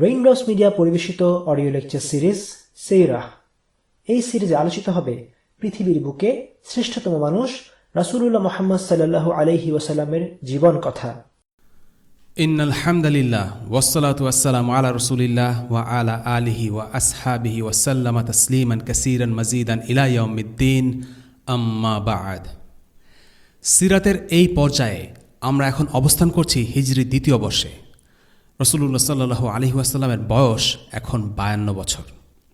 Raindrops media পরিবেশিত audio lecture series সেইরাহ। এই সিরিজে আলোচিত হবে পৃথিবীর বুকে শ্রেষ্ঠতম মানুষ রাসূলুল্লাহ মুহাম্মদ সাল্লাল্লাহু আলাইহি ওয়াসাল্লামের জীবন কথা। ইন্নাল হামদুলিল্লাহ ওয়াসসালাতু ওয়াসসালামু আলা রাসূলিল্লাহ ওয়া আলা আলিহি ওয়া আসহাবিহি ওয়া সাল্লামা তাসলিমান কাসীরান মাজিদান ইলা ইয়াউমিদ্দিন, আম্মা বা'দ। সিরাতের এই পর্যায়ে আমরা এখন অবস্থান করছি হিজরি দ্বিতীয় বর্ষে। রাসূলুল্লাহ সাল্লাল্লাহু আলাইহি ওয়াসাল্লামের বয়স এখন 52 বছর।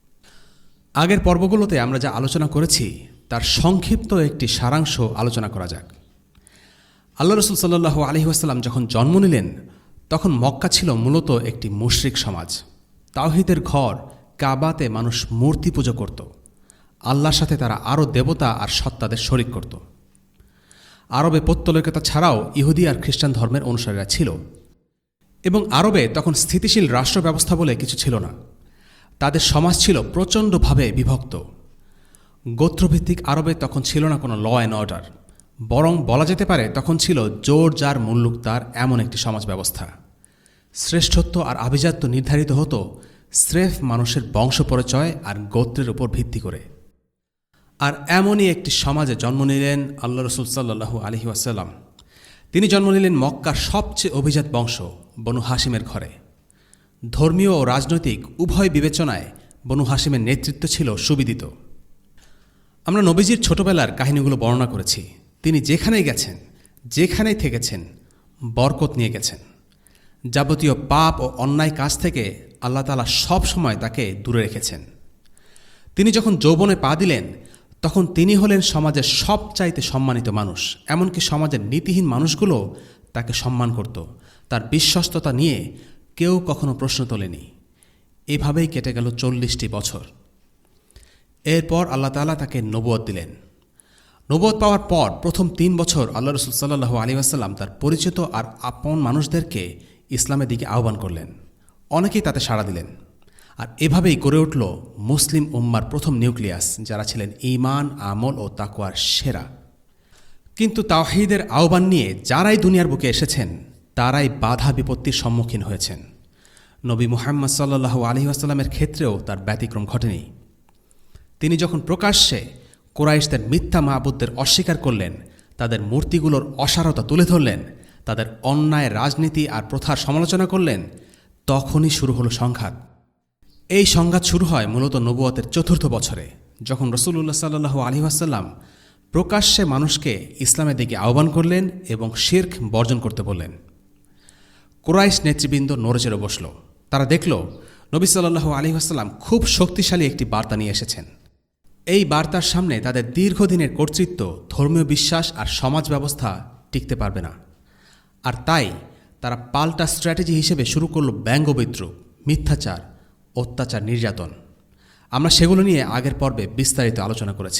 আগের পর্বগুলোতে আমরা যা আলোচনা করেছি তার সংক্ষিপ্ত একটি সারাংশ আলোচনা করা যাক। আল্লাহ রাসূল সাল্লাল্লাহু আলাইহি ওয়াসাল্লাম যখন জন্ম নিলেন তখন মক্কা ছিল মূলত একটি মুশরিক সমাজ। তাওহীদের ঘর কাবাতে মানুষ মূর্তি পুজো করত। আল্লাহর সাথে তারা আরও দেবতা আর সত্তাদের শরিক করত। আরবে পৌত্তলিকতা ছাড়াও ইহুদি আর খ্রিস্টান ধর্মের অনুসারীরা ছিল, এবং আরবে তখন স্থিতিশীল রাষ্ট্র ব্যবস্থা বলে কিছু ছিল না। তাদের সমাজ ছিল প্রচণ্ডভাবে বিভক্ত। গোত্রভিত্তিক আরবে তখন ছিল না কোনো ল অ্যান্ড অর্ডার, বরং বলা যেতে পারে তখন ছিল জোর যার মুল্লুক তার এমন একটি সমাজ ব্যবস্থা। শ্রেষ্ঠত্ব আর আভিজাত্য নির্ধারিত হতো স্রেফ মানুষের বংশ পরিচয় আর গোত্রের উপর ভিত্তি করে। আর এমনই একটি সমাজে জন্ম নিলেন আল্লাহ রাসূল সাল্লাল্লাহু আলাইহি ওয়াসাল্লাম। তিনি জন্ম নিলেন মক্কার সবচেয়ে অভিজাত বংশ বনু হাশিমের ঘরে। ধর্মীয় ও রাজনৈতিক উভয় বিবেচনায় বনু হাশিমের নেতৃত্ব ছিল সুবিদিত। আমরা নবীজির ছোটবেলার কাহিনীগুলো বর্ণনা করেছি। তিনি যেখানেই গেছেন, যেখানেই থেকেছেন, বরকত নিয়ে গেছেন। যাবতীয় পাপ ও অন্যায় কাজ থেকে আল্লাহ তাআলা সব সময় তাকে দূরে রেখেছেন। তিনি যখন যৌবনে পা দিলেন তখন তিনি হলেন সমাজের সবচাইতে সম্মানিত মানুষ। এমনকি সমাজের নীতিহীন মানুষগুলো তাকে সম্মান করত। তার বিশ্বস্ততা নিয়ে কেউ কখনো প্রশ্ন তোলেনি। এভাবেই কেটে গেল 40টি বছর। এরপর আল্লাহ তাআলা তাকে নবুয়ত দিলেন। নবুয়ত পাওয়ার পর প্রথম 3 বছর আল্লাহ রাসূল সাল্লাল্লাহু আলাইহি ওয়াসাল্লাম তার পরিচিত আর আপন মানুষদেরকে ইসলামের দিকে আহ্বান করলেন। অনেকেই তাতে সাড়া দিলেন। আর এভাবেই গড়ে উঠল মুসলিম উম্মার প্রথম নিউক্লিয়াস, যারা ছিলেন ঈমান, আমল ও তাকওয়ার সেরা। কিন্তু তাওহীদের আহ্বান নিয়ে যারাই দুনিয়ার বুকে এসেছেন তারাই বাধা বিপত্তির সম্মুখীন হয়েছেন। নবী মুহাম্মদ সাল্লাল্লাহু আলাইহি ওয়াসাল্লামের ক্ষেত্রেও তার ব্যতিক্রম ঘটেনি। তিনি যখন প্রকাশ্যে কুরাইশদের মিথ্যা মাবুদদের অস্বীকার করলেন, তাদের মূর্তিগুলোর অসারতা তুলে ধরলেন, তাদের অন্যায় রাজনীতি আর প্রথার সমালোচনা করলেন, তখনই শুরু হলো সংঘাত। এই সংঘাত শুরু হয় মূলত নবুয়তের 4র্থ বছরে, যখন রাসূলুল্লাহ সাল্লাল্লাহু আলাইহি ওয়াসাল্লাম প্রকাশ্যে মানুষকে ইসলামের দিকে আহ্বান করলেন এবং শিরক বর্জন করতে বললেন। কুরাইশ নেতৃবৃন্দ নড়েচড়ে বসল। তারা দেখল নবী সাল্লাল্লাহু আলাইহি ওয়াসাল্লাম খুব শক্তিশালী একটি বার্তা নিয়ে এসেছেন। এই বার্তার সামনে তাদের দীর্ঘদিনের কর্তৃত্ব, ধর্মীয় বিশ্বাস আর সমাজ ব্যবস্থা টিকতে পারবে না। আর তাই তারা পাল্টা স্ট্র্যাটেজি হিসেবে শুরু করল ব্যঙ্গবিদ্রুপ, মিথ্যাচার, অত্যাচার, নির্যাতন। আমরা সেগুলো নিয়ে আগের পর্বে বিস্তারিত আলোচনা করেছি।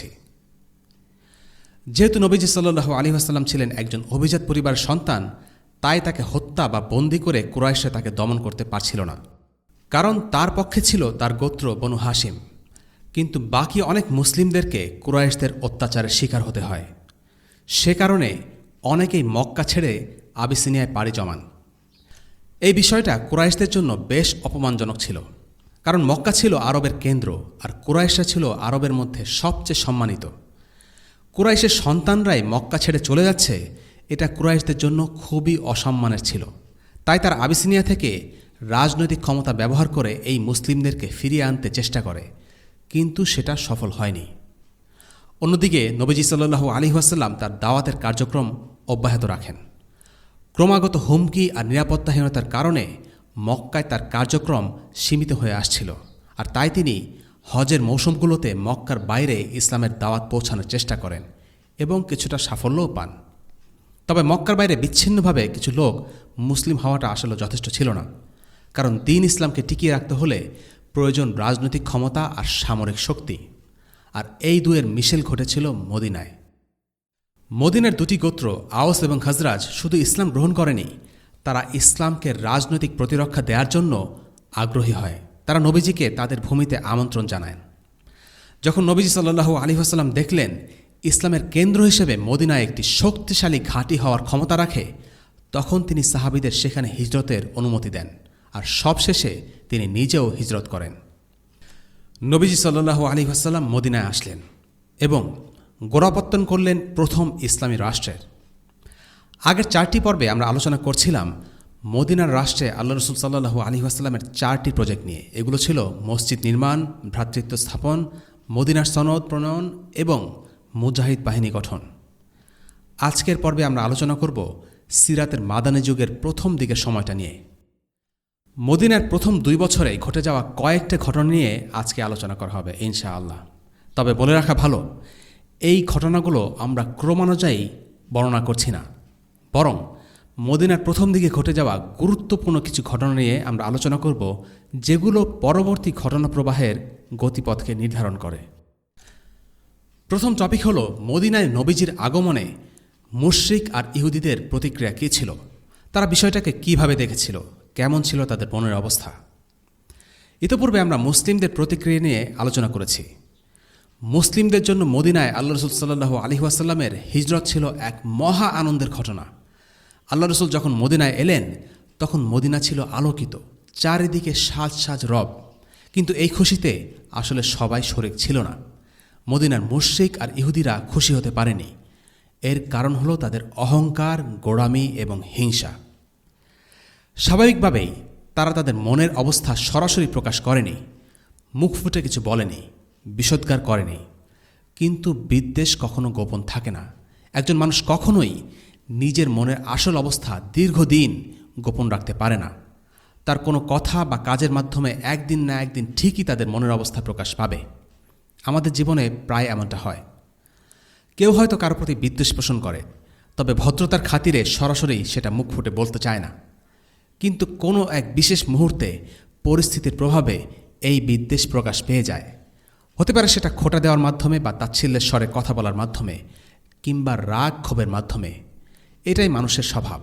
যেহেতু নবীজি সাল্লাল্লাহু আলাইহি ওয়াসাল্লাম ছিলেন একজন অভিজাত পরিবারের সন্তান, তাই তাকে হত্যা বা বন্দী করে কুরাইশরা তাকে দমন করতে পারছিল না, কারণ তার পক্ষে ছিল তার গোত্র বনু হাশিম। কিন্তু বাকি অনেক মুসলিমদেরকে কুরাইশদের অত্যাচারের শিকার হতে হয়। সে কারণে অনেকেই মক্কা ছেড়ে আবিসিনিয়ায় পাড়ি জমান। এই বিষয়টা কুরাইশদের জন্য বেশ অপমানজনক ছিল, কারণ মক্কা ছিল আরবের কেন্দ্র আর কুরাইশরা ছিল আরবের মধ্যে সবচেয়ে সম্মানিত। কুরাইশের সন্তানরাই মক্কা ছেড়ে চলে যাচ্ছে, এটা কুরাইশদের জন্য খুবই অসম্মানের ছিল। তাই তারা আবিসিনিয়া থেকে রাজনৈতিক ক্ষমতা ব্যবহার করে এই মুসলিমদেরকে ফিরিয়ে আনতে চেষ্টা করে, কিন্তু সেটা সফল হয়নি। অন্যদিকে নবীজি সাল্লাল্লাহু আলাইহি ওয়াসাল্লাম তার দাওয়াতের কার্যক্রম অব্যাহত রাখেন। ক্রমাগত হুমকি আর নিরাপত্তাহীনতার কারণে মক্কায় তার কার্যক্রম সীমিত হয়ে আসছিল। আর তাই তিনি হজের মৌসুমগুলোতে মক্কার বাইরে ইসলামের দাওয়াত পৌঁছানোর চেষ্টা করেন এবং কিছুটা সাফল্যও পান। তবে মক্কার বাইরে বিচ্ছিন্নভাবে কিছু লোক মুসলিম হওয়াটা আসলে যথেষ্ট ছিল না, কারণ দ্বীন ইসলামকে টিকিয়ে রাখতে হলে প্রয়োজন রাজনৈতিক ক্ষমতা আর সামরিক শক্তি। আর এই দুয়ের মিশেল ঘটেছিল মদিনায়। মদিনার 2টি গোত্র আওস এবং খাজরাজ শুধু ইসলাম গ্রহণ করেনি, তারা ইসলামকে রাজনৈতিক প্রতিরক্ষা দেওয়ার জন্য আগ্রহী হয়। তারা নবীজিকে তাদের ভূমিতে আমন্ত্রণ জানায়। যখন নবীজি সাল্লাল্লাহু আলাইহি ওয়াসাল্লাম দেখলেন ইসলামের কেন্দ্র হিসেবে মদিনায় একটি শক্তিশালী ঘাঁটি হওয়ার ক্ষমতা রাখে, তখন তিনি সাহাবীদের সেখানে হিজরতের অনুমতি দেন। আর সবশেষে তিনি নিজেও হিজরত করেন। নবীজি সাল্লাল্লাহু আলাইহি ওয়াসাল্লাম মদিনায় আসলেন এবং গোড়াপত্তন করলেন প্রথম ইসলামী রাষ্ট্রের। আগের 4টি পর্বে আমরা আলোচনা করছিলাম মদিনার রাষ্ট্রে আল্লাহ রসুল সাল্লাল্লাহু আলাইহি ওয়াসাল্লামের 4টি প্রজেক্ট নিয়ে। এগুলো ছিল মসজিদ নির্মাণ, ভ্রাতৃত্ব স্থাপন, মদিনার সনদ প্রণয়ন এবং মুজাহিদ বাহিনী গঠন। আজকের পর্বে আমরা আলোচনা করব সিরাতের মাদানী যুগের প্রথম দিকের সময়টা নিয়ে। মদিনার প্রথম 2 বছরে ঘটে যাওয়া কয়েকটা ঘটনা নিয়ে আজকে আলোচনা করা হবে ইনশাআল্লাহ। তবে বলে রাখা ভালো, এই ঘটনাগুলো আমরা ক্রমানুযায়ী বর্ণনা করছি না, বরং মদিনার প্রথম দিকে ঘটে যাওয়া গুরুত্বপূর্ণ কিছু ঘটনা নিয়ে আমরা আলোচনা করব, যেগুলো পরবর্তী ঘটনা প্রবাহের গতিপথকে নির্ধারণ করে। প্রথম টপিক হলো মদিনায় নবীজির আগমনে মুশরিক আর ইহুদিদের প্রতিক্রিয়া কী ছিল, তারা বিষয়টাকে কিভাবে দেখেছিল, কেমন ছিল তাদের মনের অবস্থা। ইতিপূর্বে আমরা মুসলিমদের প্রতিক্রিয়া নিয়ে আলোচনা করেছি। মুসলিমদের জন্য মদিনায় আল্লাহ রসুল সাল্লাল্লাহু আলাইহি ওয়াসাল্লামের হিজরত ছিল এক মহা আনন্দের ঘটনা। আল্লাহ রসুল যখন মদিনায় এলেন তখন মদিনা ছিল আলোকিত, চারিদিকে সাজ সাজ রব। কিন্তু এই খুশিতে আসলে সবাই শরিক ছিল না। মদিনার মুশরিক আর ইহুদিরা খুশি হতে পারেনি। এর কারণ হলো তাদের অহংকার, গোঁড়ামি এবং হিংসা। স্বাভাবিকভাবেই তারা তাদের মনের অবস্থা সরাসরি প্রকাশ করেনি, মুখ ফুটে কিছু বলেনি, বিষোদ্গার করেনি। কিন্তু বিদ্বেষ কখনো গোপন থাকে না। একজন মানুষ কখনোই নিজের মনের আসল অবস্থা দীর্ঘদিন গোপন রাখতে পারে না। তার কোনো কথা বা কাজের মাধ্যমে একদিন না একদিন ঠিকই তাদের মনের অবস্থা প্রকাশ পাবে। আমাদের জীবনে প্রায় এমনটা হয়। কেউ হয়তো কারো প্রতি বিদ্বেষ পোষণ করে, তবে ভদ্রতার খাতিরে সরাসরি সেটা মুখ ফুটে বলতে চায় না। কিন্তু কোনো এক বিশেষ মুহূর্তে পরিস্থিতির প্রভাবে এই বিদ্বেষ প্রকাশ পেয়ে যায়। হতে পারে সেটা খোঁটা দেওয়ার মাধ্যমে বা তাচ্ছিল্যের স্বরে কথা বলার মাধ্যমে কিংবা রাগ ক্ষোভের মাধ্যমে। এটাই মানুষের স্বভাব।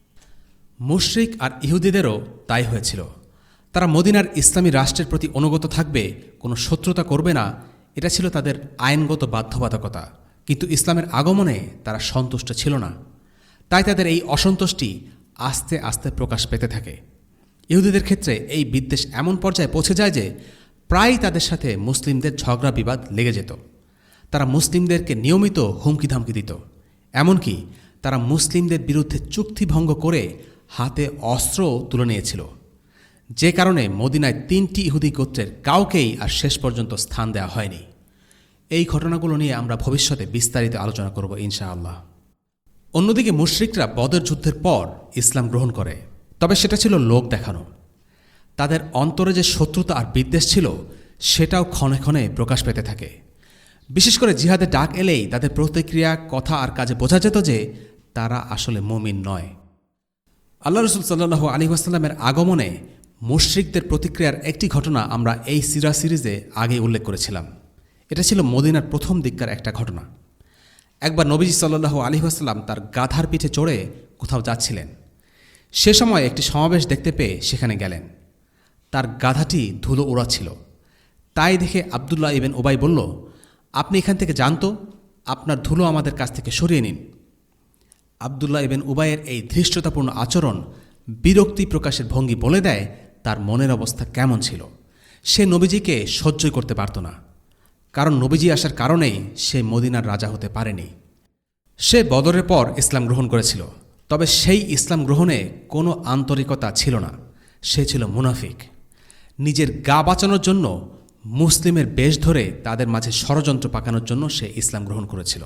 মুশরিক আর ইহুদিদেরও তাই হয়েছিল। তারা মদিনার ইসলামী রাষ্ট্রের প্রতি অনুগত থাকবে, কোনো শত্রুতা করবে না, এটা ছিল তাদের আইনগত বাধ্যবাধকতা। কিন্তু ইসলামের আগমনে তারা সন্তুষ্ট ছিল না। তাই তাদের এই অসন্তুষ্টি আস্তে আস্তে প্রকাশ পেতে থাকে। ইহুদিদের ক্ষেত্রে এই বিদ্বেষ এমন পর্যায়ে পৌঁছে যায় যে প্রায়ই তাদের সাথে মুসলিমদের ঝগড়া বিবাদ লেগে যেত। তারা মুসলিমদেরকে নিয়মিত হুমকি ধামকি দিত। এমনকি তারা মুসলিমদের বিরুদ্ধে চুক্তি ভঙ্গ করে হাতে অস্ত্রও তুলে নিয়েছিল, যে কারণে মদিনায় 3টি ইহুদি গোত্রের কাউকেই আর শেষ পর্যন্ত স্থান দেওয়া হয়নি। এই ঘটনাগুলো নিয়ে আমরা ভবিষ্যতে বিস্তারিত আলোচনা করব ইনশাআল্লাহ। অন্যদিকে মুশরিকরা বদর যুদ্ধের পর ইসলাম গ্রহণ করে, তবে সেটা ছিল লোক দেখানো। তাদের অন্তরে যে শত্রুতা আর বিদ্বেষ ছিল সেটাও ক্ষণে ক্ষণে প্রকাশ পেতে থাকে। বিশেষ করে জিহাদের ডাক এলেই তাদের প্রতিক্রিয়া, কথা আর কাজে বোঝা যেত যে তারা আসলে মুমিন নয়। আল্লাহ রসুল সাল্লাল্লাহু আলাইহি ওয়াসাল্লামের আগমনে মুশরিকদের প্রতিক্রিয়ার একটি ঘটনা আমরা এই সিরা সিরিজে আগে উল্লেখ করেছিলাম। এটা ছিল মদিনার প্রথম দিককার একটা ঘটনা। একবার নবীজি সাল্লাল্লাহু আলাইহি ওয়াসাল্লাম তার গাধার পিঠে চড়ে কোথাও যাচ্ছিলেন। সে সময় একটি সমাবেশ দেখতে পেয়ে সেখানে গেলেন। তার গাধাটি ধুলো উড়াচ্ছিল। তাই দেখে আবদুল্লাহ ইবেন উবাই বলল, আপনি এখান থেকে যান তো, আপনার ধুলো আমাদের কাছ থেকে সরিয়ে নিন। আবদুল্লাহ ইবেন উবাইয়ের এই ধৃষ্টতাপূর্ণ আচরণ, বিরক্তি প্রকাশের ভঙ্গি বলে দেয় তার মনের অবস্থা কেমন ছিল। সে নবীজিকে সহ্যই করতে পারত না, কারণ নবীজি আসার কারণেই সে মদিনার রাজা হতে পারেনি। সে বদরের পর ইসলাম গ্রহণ করেছিল, তবে সেই ইসলাম গ্রহণে কোনো আন্তরিকতা ছিল না। সে ছিল মুনাফিক। নিজের গা বাঁচানোর জন্য মুসলিমের বেশ ধরে তাদের মাঝে ষড়যন্ত্র পাকানোর জন্য সে ইসলাম গ্রহণ করেছিল।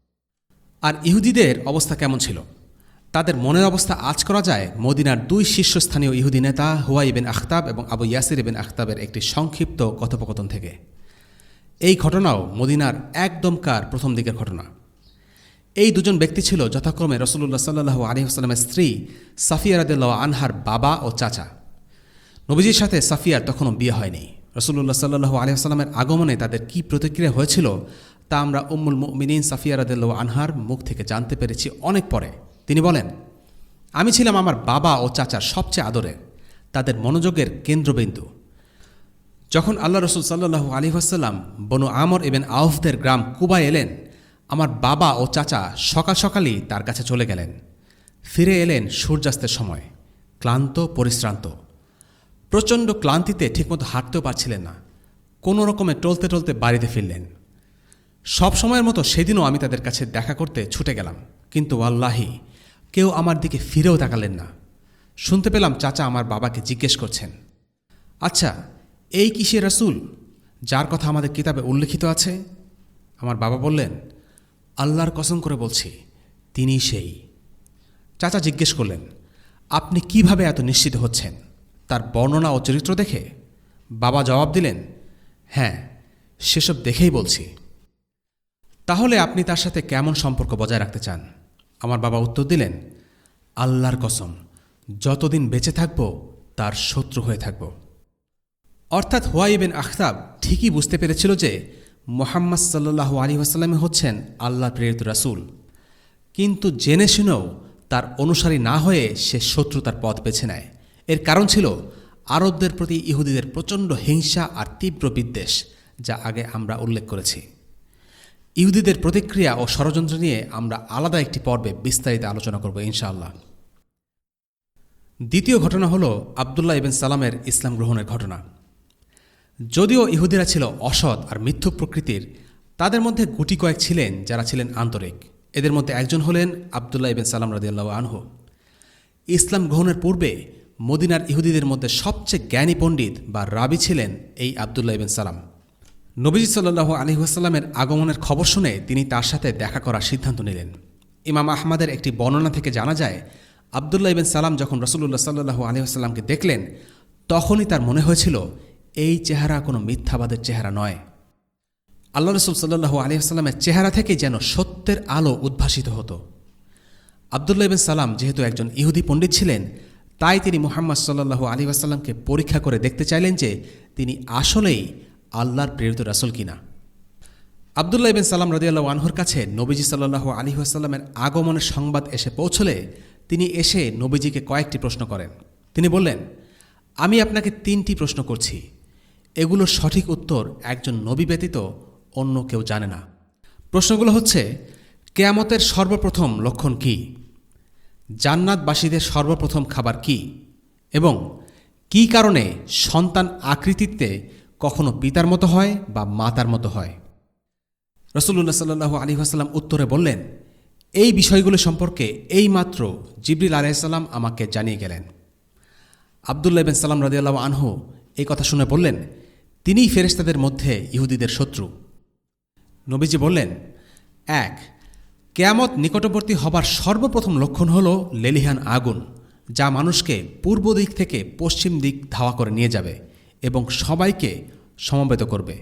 আর ইহুদিদের অবস্থা কেমন ছিল? তাদের মনের অবস্থা আঁচ করা যায় মদিনার 2 শীর্ষস্থানীয় ইহুদি নেতা হুয়াই ইবেন আখতাব এবং আবু ইয়াসির ইবেন আখতাবের একটি সংক্ষিপ্ত কথোপকথন থেকে। এই ঘটনাও মদিনার একদমকার প্রথম দিকের ঘটনা। এই দুজন ব্যক্তি ছিল যথাক্রমে রাসূলুল্লাহ সাল্লাল্লাহু আলাইহি ওয়াসাল্লামের স্ত্রী সাফিয়া রাদিয়াল্লাহু আনহার বাবা ও চাচা। নবীজির সাথে সাফিয়ার তখনও বিয়ে হয়নি। রাসূলুল্লাহ সাল্লাল্লাহু আলাইহি ওয়াসাল্লামের আগমনে তাদের কী প্রতিক্রিয়া হয়েছিল তা আমরা উম্মুল মুমিনিন সাফিয়া রাদিয়াল্লাহু আনহার মুখ থেকে জানতে পেরেছি অনেক পরে। তিনি বলেন, আমি ছিলাম আমার বাবা ও চাচার সবচেয়ে আদরের, তাদের মনোযোগের কেন্দ্রবিন্দু। যখন আল্লাহ রসুল সাল্লাল্লাহু আলাইহি ওয়াসাল্লাম বনু আমর ইবেন আউফদের গ্রাম কুবায় এলেন, আমার বাবা ও চাচা সকাল সকালই তার কাছে চলে গেলেন। ফিরে এলেন সূর্যাস্তের সময়, ক্লান্ত পরিশ্রান্ত। প্রচণ্ড ক্লান্তিতে ঠিকমতো হাঁটতেও পারছিলেন না। কোনো রকমে টলতে টলতে বাড়িতে ফিরলেন। সব সময়ের মতো সেদিনও আমি তাদের কাছে দেখা করতে ছুটে গেলাম, কিন্তু ওয়াল্লাহি কেউ আমার দিকে ফিরেও তাকালেন না। শুনতে পেলাম চাচা আমার বাবাকে জিজ্ঞেস করছেন, আচ্ছা এই কি সে রাসূল যার কথা আমাদের কিতাবে উল্লেখিত আছে? আমার বাবা বললেন, আল্লাহর কসম করে বলছি তিনিই সেই। চাচা জিজ্ঞেস করলেন, আপনি কিভাবে এত নিশ্চিত হচ্ছেন? তার বর্ণনা ও চরিত্র দেখে? বাবা জবাব দিলেন, হ্যাঁ, সেসব দেখেই বলছি। তাহলে আপনি তার সাথে কেমন সম্পর্ক বজায় রাখতে চান? আমার বাবা উত্তর দিলেন, আল্লাহর কসম, যতদিন বেঁচে থাকব তার শত্রু হয়ে থাকব। অর্থাৎ হুয়াই বিন আখতাব ঠিকই বুঝতে পেরেছিল যে মুহাম্মদ সাল্লাল্লাহু আলাইহি ওয়াসাল্লাম হচ্ছেন আল্লাহর প্রেরিত রাসূল, কিন্তু জেনে শুনেও তার অনুসারী না হয়ে সে শত্রুতার পথ বেছে নেয়। এর কারণ ছিল আরবদের প্রতি ইহুদিদের প্রচণ্ড হিংসা আর তীব্র বিদ্বেষ, যা আগে আমরা উল্লেখ করেছি। ইহুদিদের প্রতিক্রিয়া ও ষড়যন্ত্র নিয়ে আমরা আলাদা একটি পর্বে বিস্তারিত আলোচনা করব ইনশাআল্লাহ। দ্বিতীয় ঘটনা হল আবদুল্লাহ ইবনে সালামের ইসলাম গ্রহণের ঘটনা। যদিও ইহুদিরা ছিল অসৎ আর মিথ্যুক প্রকৃতির, তাদের মধ্যে গুটি কয়েক ছিলেন যারা ছিলেন আন্তরিক। এদের মধ্যে একজন হলেন আবদুল্লাহ ইবনে সালাম রাদিয়াল্লাহু আনহু। ইসলাম গ্রহণের পূর্বে মদিনার ইহুদিদের মধ্যে সবচেয়ে জ্ঞানী পণ্ডিত বা রাবি ছিলেন এই আবদুল্লাহ ইবনে সালাম। নবীজি সাল্লাল্লাহু আলাইহি ওয়াসাল্লামের আগমনের খবর শুনে তিনি তার সাথে দেখা করার সিদ্ধান্ত নিলেন। ইমাম আহমদের একটি বর্ণনা থেকে জানা যায়, আবদুল্লাহ ইবনে সালাম যখন রাসূলুল্লাহ সাল্লাল্লাহু আলাইহি ওয়াসাল্লামকে দেখলেন, তখনই তার মনে হয়েছিল এই চেহারা কোনো মিথ্যাবাদের চেহারা নয়। আল্লাহ রাসূল সাল্লাল্লাহু আলাইহি ওয়াসাল্লামের চেহারা থেকে যেন সত্যের আলো উদ্ভাসিত হতো। আবদুল্লাহ ইবনে সালাম যেহেতু একজন ইহুদি পণ্ডিত ছিলেন, তাই তিনি মুহাম্মদ সাল্লাল্লাহু আলাইহি ওয়াসাল্লামকে পরীক্ষা করে দেখতে চাইলেন যে তিনি আসলেই আল্লাহর প্রেরিত রাসূল কিনা। আবদুল্লাহ ইবনে সালাম রাদিয়াল্লাহু আনহুর কাছে নবীজি সাল্লাল্লাহু আলাইহি ওয়াসাল্লামের আগমনের সংবাদ এসে পৌঁছলে তিনি এসে নবীজিকে কয়েকটি প্রশ্ন করেন। তিনি বললেন, আমি আপনাকে 3টি প্রশ্ন করছি, এগুলোর সঠিক উত্তর একজন নবী ব্যতীত অন্য কেউ জানে না। প্রশ্নগুলো হচ্ছে, কিয়ামতের সর্বপ্রথম লক্ষণ কি? জান্নাতবাসীদের সর্বপ্রথম খাবার কি? এবং কি কারণে সন্তান আকৃতিতে কখনো পিতার মতো হয় বা মাতার মতো হয়? রাসূলুল্লাহ সাল্লাল্লাহু আলাইহি ওয়াসাল্লাম উত্তরে বললেন, এই বিষয়গুলো সম্পর্কে এইমাত্র জিবরিল আলাইহিস সালাম আমাকে জানিয়ে গেলেন। আবদুল্লাহ ইবনে সালাম রাদিয়াল্লাহু আনহু এই কথা শুনে বললেন, তিনিই ফেরেশতাদের মধ্যে ইহুদিদের শত্রু। নবীজি বললেন, 1. কিয়ামত নিকটবর্তী হবার সর্বপ্রথম লক্ষণ হল লেলিহান আগুন, যা মানুষকে পূর্ব দিক থেকে পশ্চিম দিক ধাওয়া করে নিয়ে যাবে এবং সবাইকে সমবেত করবে।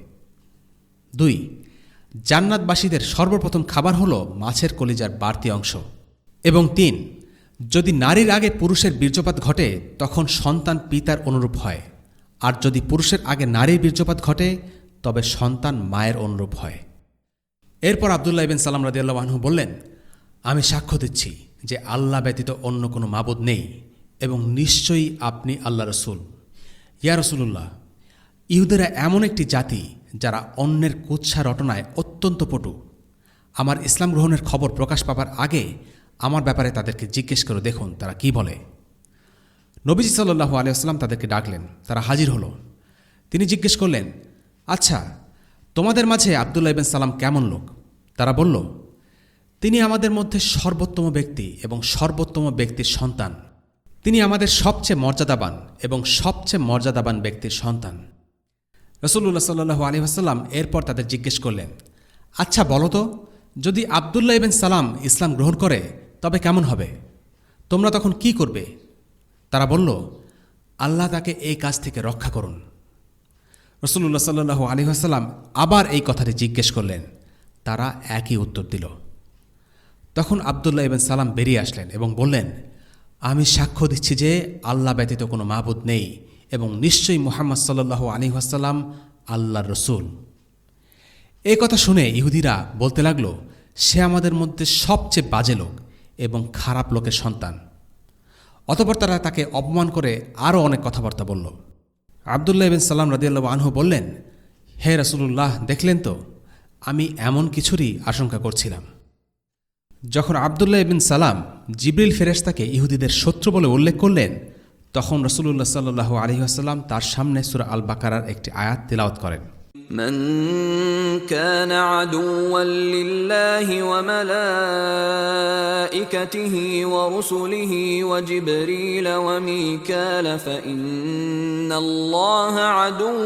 2. জান্নাতবাসীদের সর্বপ্রথম খাবার হল মাছের কলিজার বাড়তি অংশ। এবং 3. যদি নারীর আগে পুরুষের বীর্যপাত ঘটে তখন সন্তান পিতার অনুরূপ হয়, আর যদি পুরুষের আগে নারীর বীর্যপাত ঘটে তবে সন্তান মায়ের অনুরূপ হয়। এরপর আবদুল্লাহ ইবনে সালাম রাদিয়াল্লাহু আনহু বললেন, আমি সাক্ষ্য দিচ্ছি যে আল্লাহ ব্যতীত অন্য কোনো মাবুদ নেই এবং নিশ্চয়ই আপনি আল্লাহ রসুল। ইয়া রাসূলুল্লাহ, ইহুদিরা এমন একটি জাতি যারা অন্যের কুৎসা রটনায় অত্যন্ত পটু। আমার ইসলাম গ্রহণের খবর প্রকাশ পাবার আগে আমার ব্যাপারে তাদেরকে জিজ্ঞেস করে দেখুন তারা কি বলে। নবীজি সাল্লাল্লাহু আলাইহি ওয়াসাল্লাম তাদেরকে ডাকলেন, তারা হাজির হলো। তিনি জিজ্ঞেস করলেন, আচ্ছা তোমাদের মাঝে আবদুল্লাহ ইবনে সালাম কেমন লোক? তারা বলল, তিনি আমাদের মধ্যে সর্বোত্তম ব্যক্তি এবং সর্বোত্তম ব্যক্তির সন্তান। তিনি আমাদের সবচেয়ে মর্যাদাবান এবং সবচেয়ে মর্যাদাবান ব্যক্তির সন্তান। রাসূলুল্লাহ সাল্লাল্লাহু আলাইহি ওয়াসাল্লাম এরপর তাদের জিজ্ঞেস করলেন, আচ্ছা বলো তো, যদি আবদুল্লাহ ইবনে সালাম ইসলাম গ্রহণ করে তবে কেমন হবে? তোমরা তখন কি করবে? তারা বলল, আল্লাহ তাকে এই কাজ থেকে রক্ষা করুন। রাসূলুল্লাহ সাল্লাল্লাহু আলাইহি ওয়াসাল্লাম আবার এই কথাটি জিজ্ঞেস করলেন। তারা একই উত্তর দিল। তখন আবদুল্লাহ ইবনে সালাম বেরিয়ে আসলেন এবং বললেন, আমি সাক্ষ্য দিচ্ছি যে আল্লাহ ব্যতীত কোনো মাবুদ নেই এবং নিশ্চয়ই মুহাম্মদ সাল্লাল্লাহু আলাইহি ওয়াসাল্লাম আল্লাহর রসুল। এই কথা শুনে ইহুদিরা বলতে লাগল, সে আমাদের মধ্যে সবচেয়ে বাজে লোক এবং খারাপ লোকের সন্তান। অতঃপর তারা তাকে অপমান করে আরও অনেক কথাবার্তা বলল। আবদুল্লাহ ইবনে সালাম রাদিয়াল্লাহু আনহু বললেন, হে রাসূলুল্লাহ, দেখলেন তো, আমি এমন কিছুরই আশঙ্কা করছিলাম। যখন আবদুল্লাহ ইবনে সালাম জিবরিল ফেরেশতাকে ইহুদিদের শত্রু বলে উল্লেখ করলেন, তখন রাসূলুল্লাহ সাল্লাল্লাহু আলাইহি ওয়াসাল্লাম তার সামনে সূরা আল বাকারার একটি আয়াত তিলাওয়াত করেন। من كان عدوا لله وملائكته ورسله وجبريل وميكال فإن الله عدو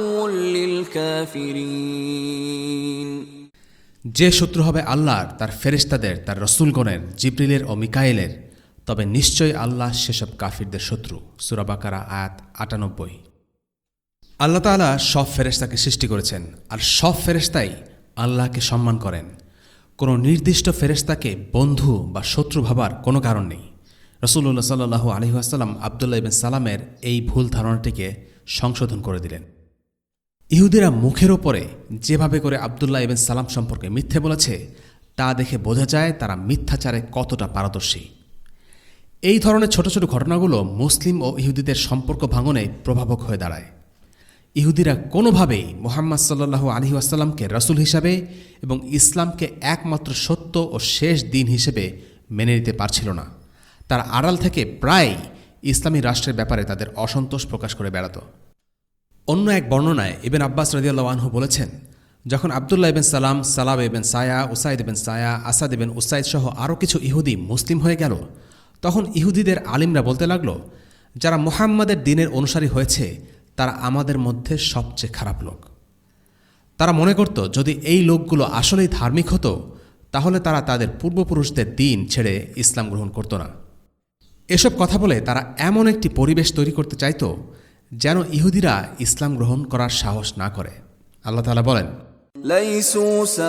للكافرين। যে শত্রু হবে আল্লাহর, তার ফেরেশতাদের, তার রসুলগণের, জিবরিলের ও মিকাইলের, তবে নিশ্চয়ই আল্লাহ সেসব কাফিরদের শত্রু। সূরা বাকারা আয়াত ৯৮। আল্লাহ তাআলা সব ফেরেশতাকে সৃষ্টি করেছেন, আর সব ফেরেশতাই আল্লাহকে সম্মান করেন। কোনো নির্দিষ্ট ফেরেশতাকে বন্ধু বা শত্রু ভাবার কোনো কারণ নেই। রাসূলুল্লাহ সাল্লাল্লাহু আলাইহি ওয়াসাল্লাম আবদুল্লাহ ইবনে সালামের এই ভুল ধারণাটিকে সংশোধন করে দিলেন। ইহুদিরা মুখের ওপরে যেভাবে করে আবদুল্লাহ ইবনে সালাম সম্পর্কে মিথ্যে বলেছে, তা দেখে বোঝা যায় তারা মিথ্যাচারে কতটা পারদর্শী। এই ধরনের ছোট ছোট ঘটনাগুলো মুসলিম ও ইহুদিদের সম্পর্ক ভাঙনে প্রভাবক হয়ে দাঁড়ায়। ইহুদিরা কোনোভাবেই মুহাম্মদ সাল্লাল্লাহু আলাইহি ওয়াসাল্লামকে রাসূল হিসাবে এবং ইসলামকে একমাত্র সত্য ও শেষ দিন হিসেবে মেনে নিতে পারছিল না। তারা আড়াল থেকে প্রায় ইসলামী রাষ্ট্রের ব্যাপারে তাদের অসন্তোষ প্রকাশ করে বেড়াত। অন্য এক বর্ণনায় ইবনে আব্বাস রাদিয়াল্লাহু আনহু বলেছেন, যখন আবদুল্লাহ ইবনে সালাম, সালাব ইবনে সায়া, উসাইদ ইবনে সায়া, আসাদ ইবনে উসাইদ সহ আরও কিছু ইহুদি মুসলিম হয়ে গেল, তখন ইহুদিদের আলিমরা বলতে লাগল, যারা মুহাম্মাদের দ্বীনের অনুসারী হয়েছে তারা আমাদের মধ্যে সবচেয়ে খারাপ লোক। তারা মনে করত যদি এই লোকগুলো আসলেই ধার্মিক হতো তাহলে তারা তাদের পূর্বপুরুষদের দ্বীন ছেড়ে ইসলাম গ্রহণ করত না। এসব কথা বলে তারা এমন একটি পরিবেশ তৈরি করতে চাইত যেন ইহুদিরা ইসলাম গ্রহণ করার সাহস না করে। আল্লাহ তাআলা বলেন, লাইসু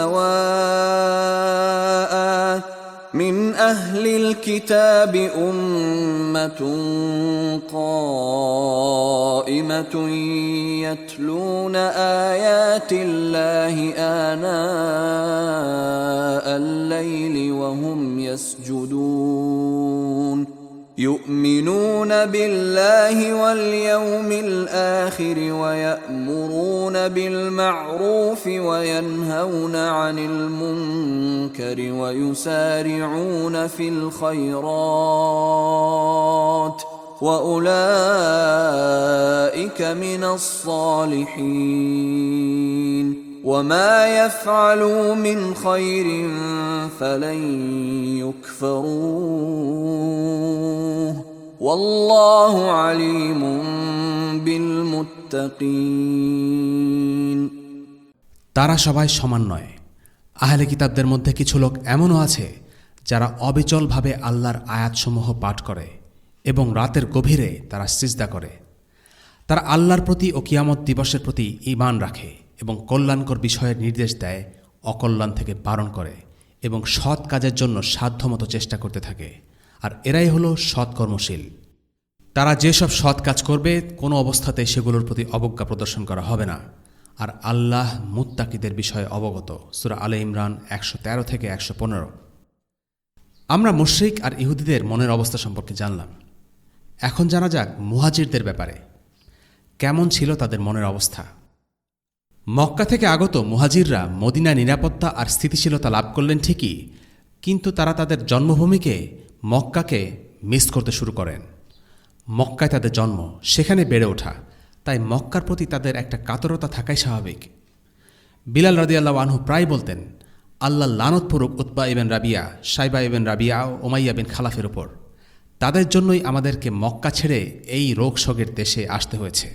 সাওয়াআ من أهل الكتاب أمة قائمة يتلون آيات الله آناء الليل وهم يسجدون يؤمنون بالله واليوم الآخر ويأمرون بالمعروف وينهون عن المنكر ويسارعون في الخيرات وأولئك من الصالحين وما يفعلوا من خير فلن يكفروه والله عليم بالمتقين। তারা সবাই সমান নয়। আহলে কিতাবদের মধ্যে কিছু লোক এমনও আছে যারা অবিচলভাবে আল্লাহর আয়াতসমূহ পাঠ করে এবং রাতের গভীরে তারা সিজদা করে। তারা আল্লাহর প্রতি ও কিয়ামত দিবসের প্রতি ঈমান রাখে এবং কল্যাণকর বিষয়ের নির্দেশ দেয়, অকল্যাণ থেকে বারণ করে এবং সৎ কাজের জন্য সাধ্যমতো চেষ্টা করতে থাকে। আর এরাই হলো সৎকর্মশীল। তারা যেসব সৎ কাজ করবে কোনো অবস্থাতেই সেগুলোর প্রতি অবজ্ঞা প্রদর্শন করা হবে না। আর আল্লাহ মুত্তাকিদের বিষয়ে অবগত। সূরা আলে ইমরান ১১৩ থেকে ১১৫। আমরা মুশরিক আর ইহুদিদের মনের অবস্থা সম্পর্কে জানলাম। এখন জানা যাক মুহাজিরদের ব্যাপারে। কেমন ছিল তাদের মনের অবস্থা? মক্কা থেকে আগত মুহাজিররা মদিনায় নিরাপত্তা আর স্থিতিশীলতা লাভ করলেন ঠিকই, কিন্তু তারা তাদের জন্মভূমিকে মক্কাকে মিস করতে শুরু করেন। মক্কায় তাদের জন্ম, সেখানে বেড়ে ওঠা, তাই মক্কার প্রতি তাদের একটা কাতরতা থাকাই স্বাভাবিক। বিলাল রাদিয়াল্লাহু আনহু প্রায় বলতেন, আল্লাহ লানত পড়ুক উতবা ইবেন রাবিয়া, সাইবা ইবেন রাবিয়া ও উমাইয়া বিন খালাফের ওপর। তাদের জন্যই আমাদেরকে মক্কা ছেড়ে এই রোগশোকের দেশে আসতে হয়েছে।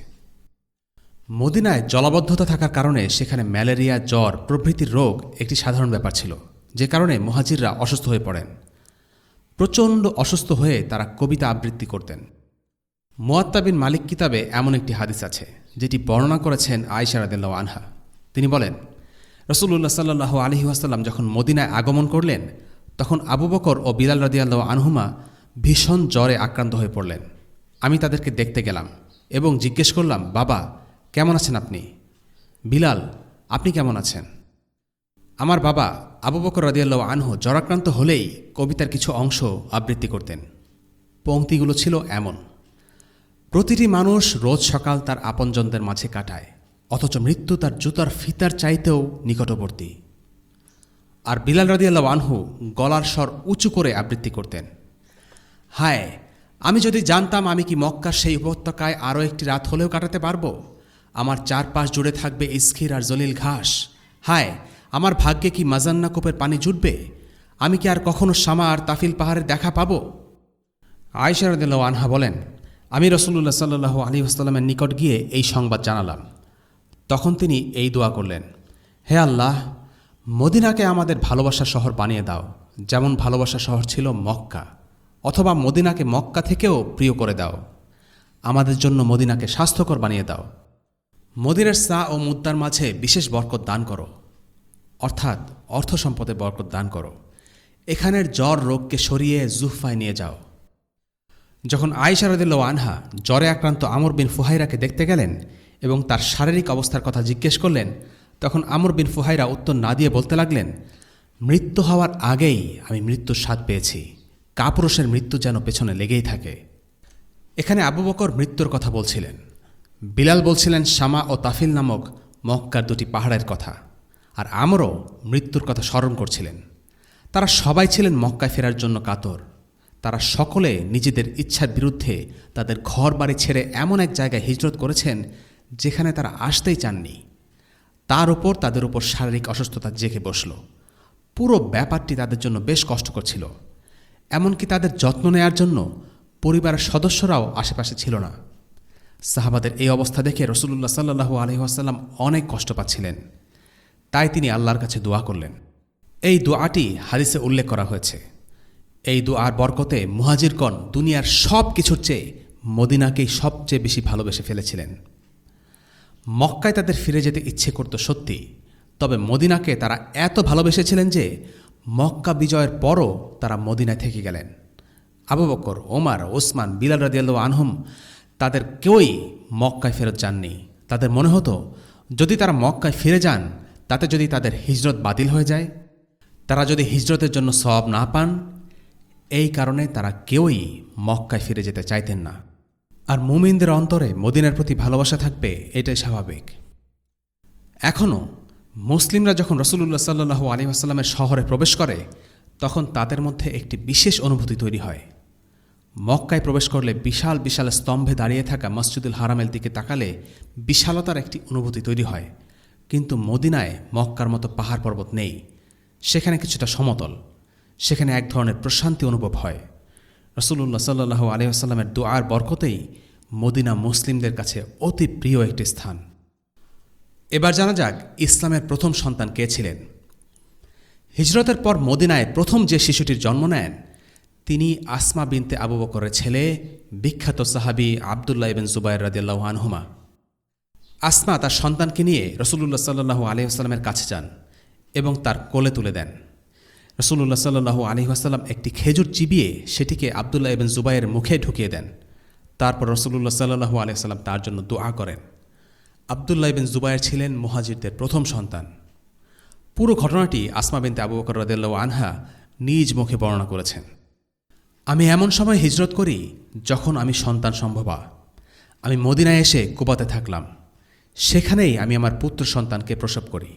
মদিনায় জলাবদ্ধতা থাকার কারণে সেখানে ম্যালেরিয়া, জ্বর প্রভৃতির রোগ একটি সাধারণ ব্যাপার ছিল, যে কারণে মুহাজিররা অসুস্থ হয়ে পড়েন। প্রচণ্ড অসুস্থ হয়ে তারা কবিতা আবৃত্তি করতেন। মুয়াত্তা বিন মালিক কিতাবে এমন একটি হাদিস আছে যেটি বর্ণনা করেছেন আয়েশা রাদিয়াল্লাহু আনহা। তিনি বলেন, রাসূলুল্লাহ সাল্লাল্লাহু আলাইহি ওয়াসাল্লাম যখন মদিনায় আগমন করলেন তখন আবু বকর ও বিলাল রাদিয়াল্লাহু আনহুমা ভীষণ জ্বরে আক্রান্ত হয়ে পড়লেন। আমি তাদেরকে দেখতে গেলাম এবং জিজ্ঞেস করলাম, বাবা কেমন আছেন আপনি? বিলাল, আপনি কেমন আছেন? আমার বাবা আবু বকর রাদিয়াল্লাহু আনহু জ্বরাক্রান্ত হলেই কবিতার কিছু অংশ আবৃত্তি করতেন। পংক্তিগুলো ছিল এমন: প্রতিটি মানুষ রোজ সকাল তার আপনজনদের মাঝে কাটায়, অথচ মৃত্যু তার জুতার ফিতার চাইতেও নিকটবর্তী। আর বিলাল রাদিয়াল্লাহু আনহু গলার স্বর উঁচু করে আবৃত্তি করতেন, হায় আমি যদি জানতাম আমি কি মক্কার সেই উপত্যকায় আরও একটি রাত হলেও কাটাতে পারবো। আমার চারপাশ জুড়ে থাকবে ইস্খির আর জলিল ঘাস। হায়, আমার ভাগ্যে কি মাজান্না কূপের পানি জুটবে? আমি কি আর কখনো শামা আর তাফিল পাহাড়ের দেখা পাবো? আয়েশা রাদিয়াল্লাহু আনহা বলেন, আমি রাসূলুল্লাহ সাল্লাল্লাহু আলাইহি ওয়াসাল্লামের নিকট গিয়ে এই সংবাদ জানালাম। তখন তিনি এই দোয়া করলেন, হে আল্লাহ, মদিনাকে আমাদের ভালোবাসার শহর বানিয়ে দাও, যেমন ভালোবাসার শহর ছিল মক্কা, অথবা মদিনাকে মক্কা থেকেও প্রিয় করে দাও। আমাদের জন্য মদিনাকে স্বাস্থ্যকর বানিয়ে দাও। মদিনার সা ও মুদ্রার মাঝে বিশেষ বরকত দান করো, অর্থাৎ অর্থ সম্পদে বরকত দান করো। এখানের জ্বর রোগকে সরিয়ে জুহফায় নিয়ে যাও। যখন আয়েশা রাদিয়াল্লাহু আনহা জ্বরে আক্রান্ত আমর বিন ফুহাইরাকে দেখতে গেলেন এবং তার শারীরিক অবস্থার কথা জিজ্ঞেস করলেন, তখন আমর বিন ফুহাইরা উত্তর না দিয়ে বলতে লাগলেন, মৃত্যু হওয়ার আগেই আমি মৃত্যুর স্বাদ পেয়েছি। কাপুরুষের মৃত্যু যেন পেছনে লেগেই থাকে। এখানে আবু বকর মৃত্যুর কথা বলছিলেন, বিলাল বলছিলেন শামা ও তাফিল নামক মক্কার দুটি পাহাড়ের কথা, আর আমরও মৃত্যুর কথা স্মরণ করছিলেন। তারা সবাই ছিলেন মক্কায় ফেরার জন্য কাতর। তারা সকলে নিজেদের ইচ্ছার বিরুদ্ধে তাদের ঘর বাড়ি ছেড়ে এমন এক জায়গায় হিজরত করেছেন যেখানে তারা আসতেই চাননি। তার উপর তাদের উপর শারীরিক অসুস্থতা জেগে বসল। পুরো ব্যাপারটি তাদের জন্য বেশ কষ্টকর ছিল। এমনকি তাদের যত্ন নেয়ার জন্য পরিবারের সদস্যরাও আশেপাশে ছিল না। সাহাবাদের এই অবস্থা দেখে রাসূলুল্লাহ সাল্লাল্লাহু আলাইহি ওয়াসাল্লাম অনেক কষ্ট পাচ্ছিলেন। তাই তিনি আল্লাহর কাছে দোয়া করলেন। এই দোয়াটি হাদিসে উল্লেখ করা হয়েছে। এই দোয়ার বরকতে মুহাজিরগণ দুনিয়ার সব কিছুর চেয়ে মদিনাকেই সবচেয়ে বেশি ভালোবেসে ফেলেছিলেন। মক্কায় তাদের ফিরে যেতে ইচ্ছে করত সত্যি, তবে মদিনাকে তারা এত ভালোবেসেছিলেন যে মক্কা বিজয়ের পরও তারা মদিনায় থেকে গেলেন। আবু বকর, ওমর, ওসমান, বিলাল রাদিয়াল্লাহু আনহুম তাদের কেউই মক্কায় ফেরত যাননি। তাদের মনে হতো যদি তারা মক্কায় ফিরে যান তাতে যদি তাদের হিজরত বাতিল হয়ে যায়, তারা যদি হিজরতের জন্য সওয়াব না পান, এই কারণে তারা কেউই মক্কায় ফিরে যেতে চাইতেন না। আর মুমিনদের অন্তরে মদিনার প্রতি ভালোবাসা থাকবে, এটাই স্বাভাবিক। এখনও মুসলিমরা যখন রাসূলুল্লাহ সাল্লাল্লাহু আলাইহি ওয়াসাল্লামের শহরে প্রবেশ করে তখন তাদের মধ্যে একটি বিশেষ অনুভূতি তৈরি হয়। মক্কায় প্রবেশ করলে বিশাল বিশাল স্তম্ভে দাঁড়িয়ে থাকা মসজিদুল হারামের দিকে তাকালে বিশালতার একটি অনুভূতি তৈরি হয়। কিন্তু মদিনায় মক্কার মতো পাহাড় পর্বত নেই। সেখানে কিছুটা সমতল। সেখানে এক ধরনের প্রশান্তি অনুভব হয়। রাসূলুল্লাহ সাল্লাল্লাহু আলাইহি ওয়াসাল্লামের দোয়ার বরকতেই মদিনা মুসলিমদের কাছে অতি প্রিয় একটি স্থান। এবার জানা যাক ইসলামের প্রথম সন্তান কে ছিলেন। হিজরতের পর মদিনায় প্রথম যে শিশুটির জন্ম নেন তিনি আসমা বিনতে আবু বকরের ছেলে, বিখ্যাত সাহাবী আব্দুল্লাহ ইবনে জুবায়ের রাদিয়াল্লাহু আনহুমা। আসমা তার সন্তানকে নিয়ে রাসূলুল্লাহ সাল্লাল্লাহু আলাইহি ওয়াসাল্লামের কাছে যান এবং তার কোলে তুলে দেন। রাসূলুল্লাহ সাল্লাল্লাহু আলাইহি ওয়াসাল্লাম একটি খেজুর চিবিয়ে সেটিকে আব্দুল্লাহ ইবনে জুবায়ের মুখে ঢুকিয়ে দেন। তারপর রাসূলুল্লাহ সাল্লাল্লাহু আলাইহি ওয়াসাল্লাম তার জন্য দোয়া করেন। আব্দুল্লাহ ইবনে জুবায়ের ছিলেন মুহাজিরদের প্রথম সন্তান। পুরো ঘটনাটি আসমা বিনতে আবু বকর রাদিয়াল্লাহু আনহা নিজ মুখে বর্ণনা করেছেন। আমি এমন সময় হিজরত করি যখন আমি সন্তান সম্ভবা। আমি মদিনায় এসে কুবাতে থাকলাম। সেখানেই আমি আমার পুত্র সন্তানকে প্রসব করি।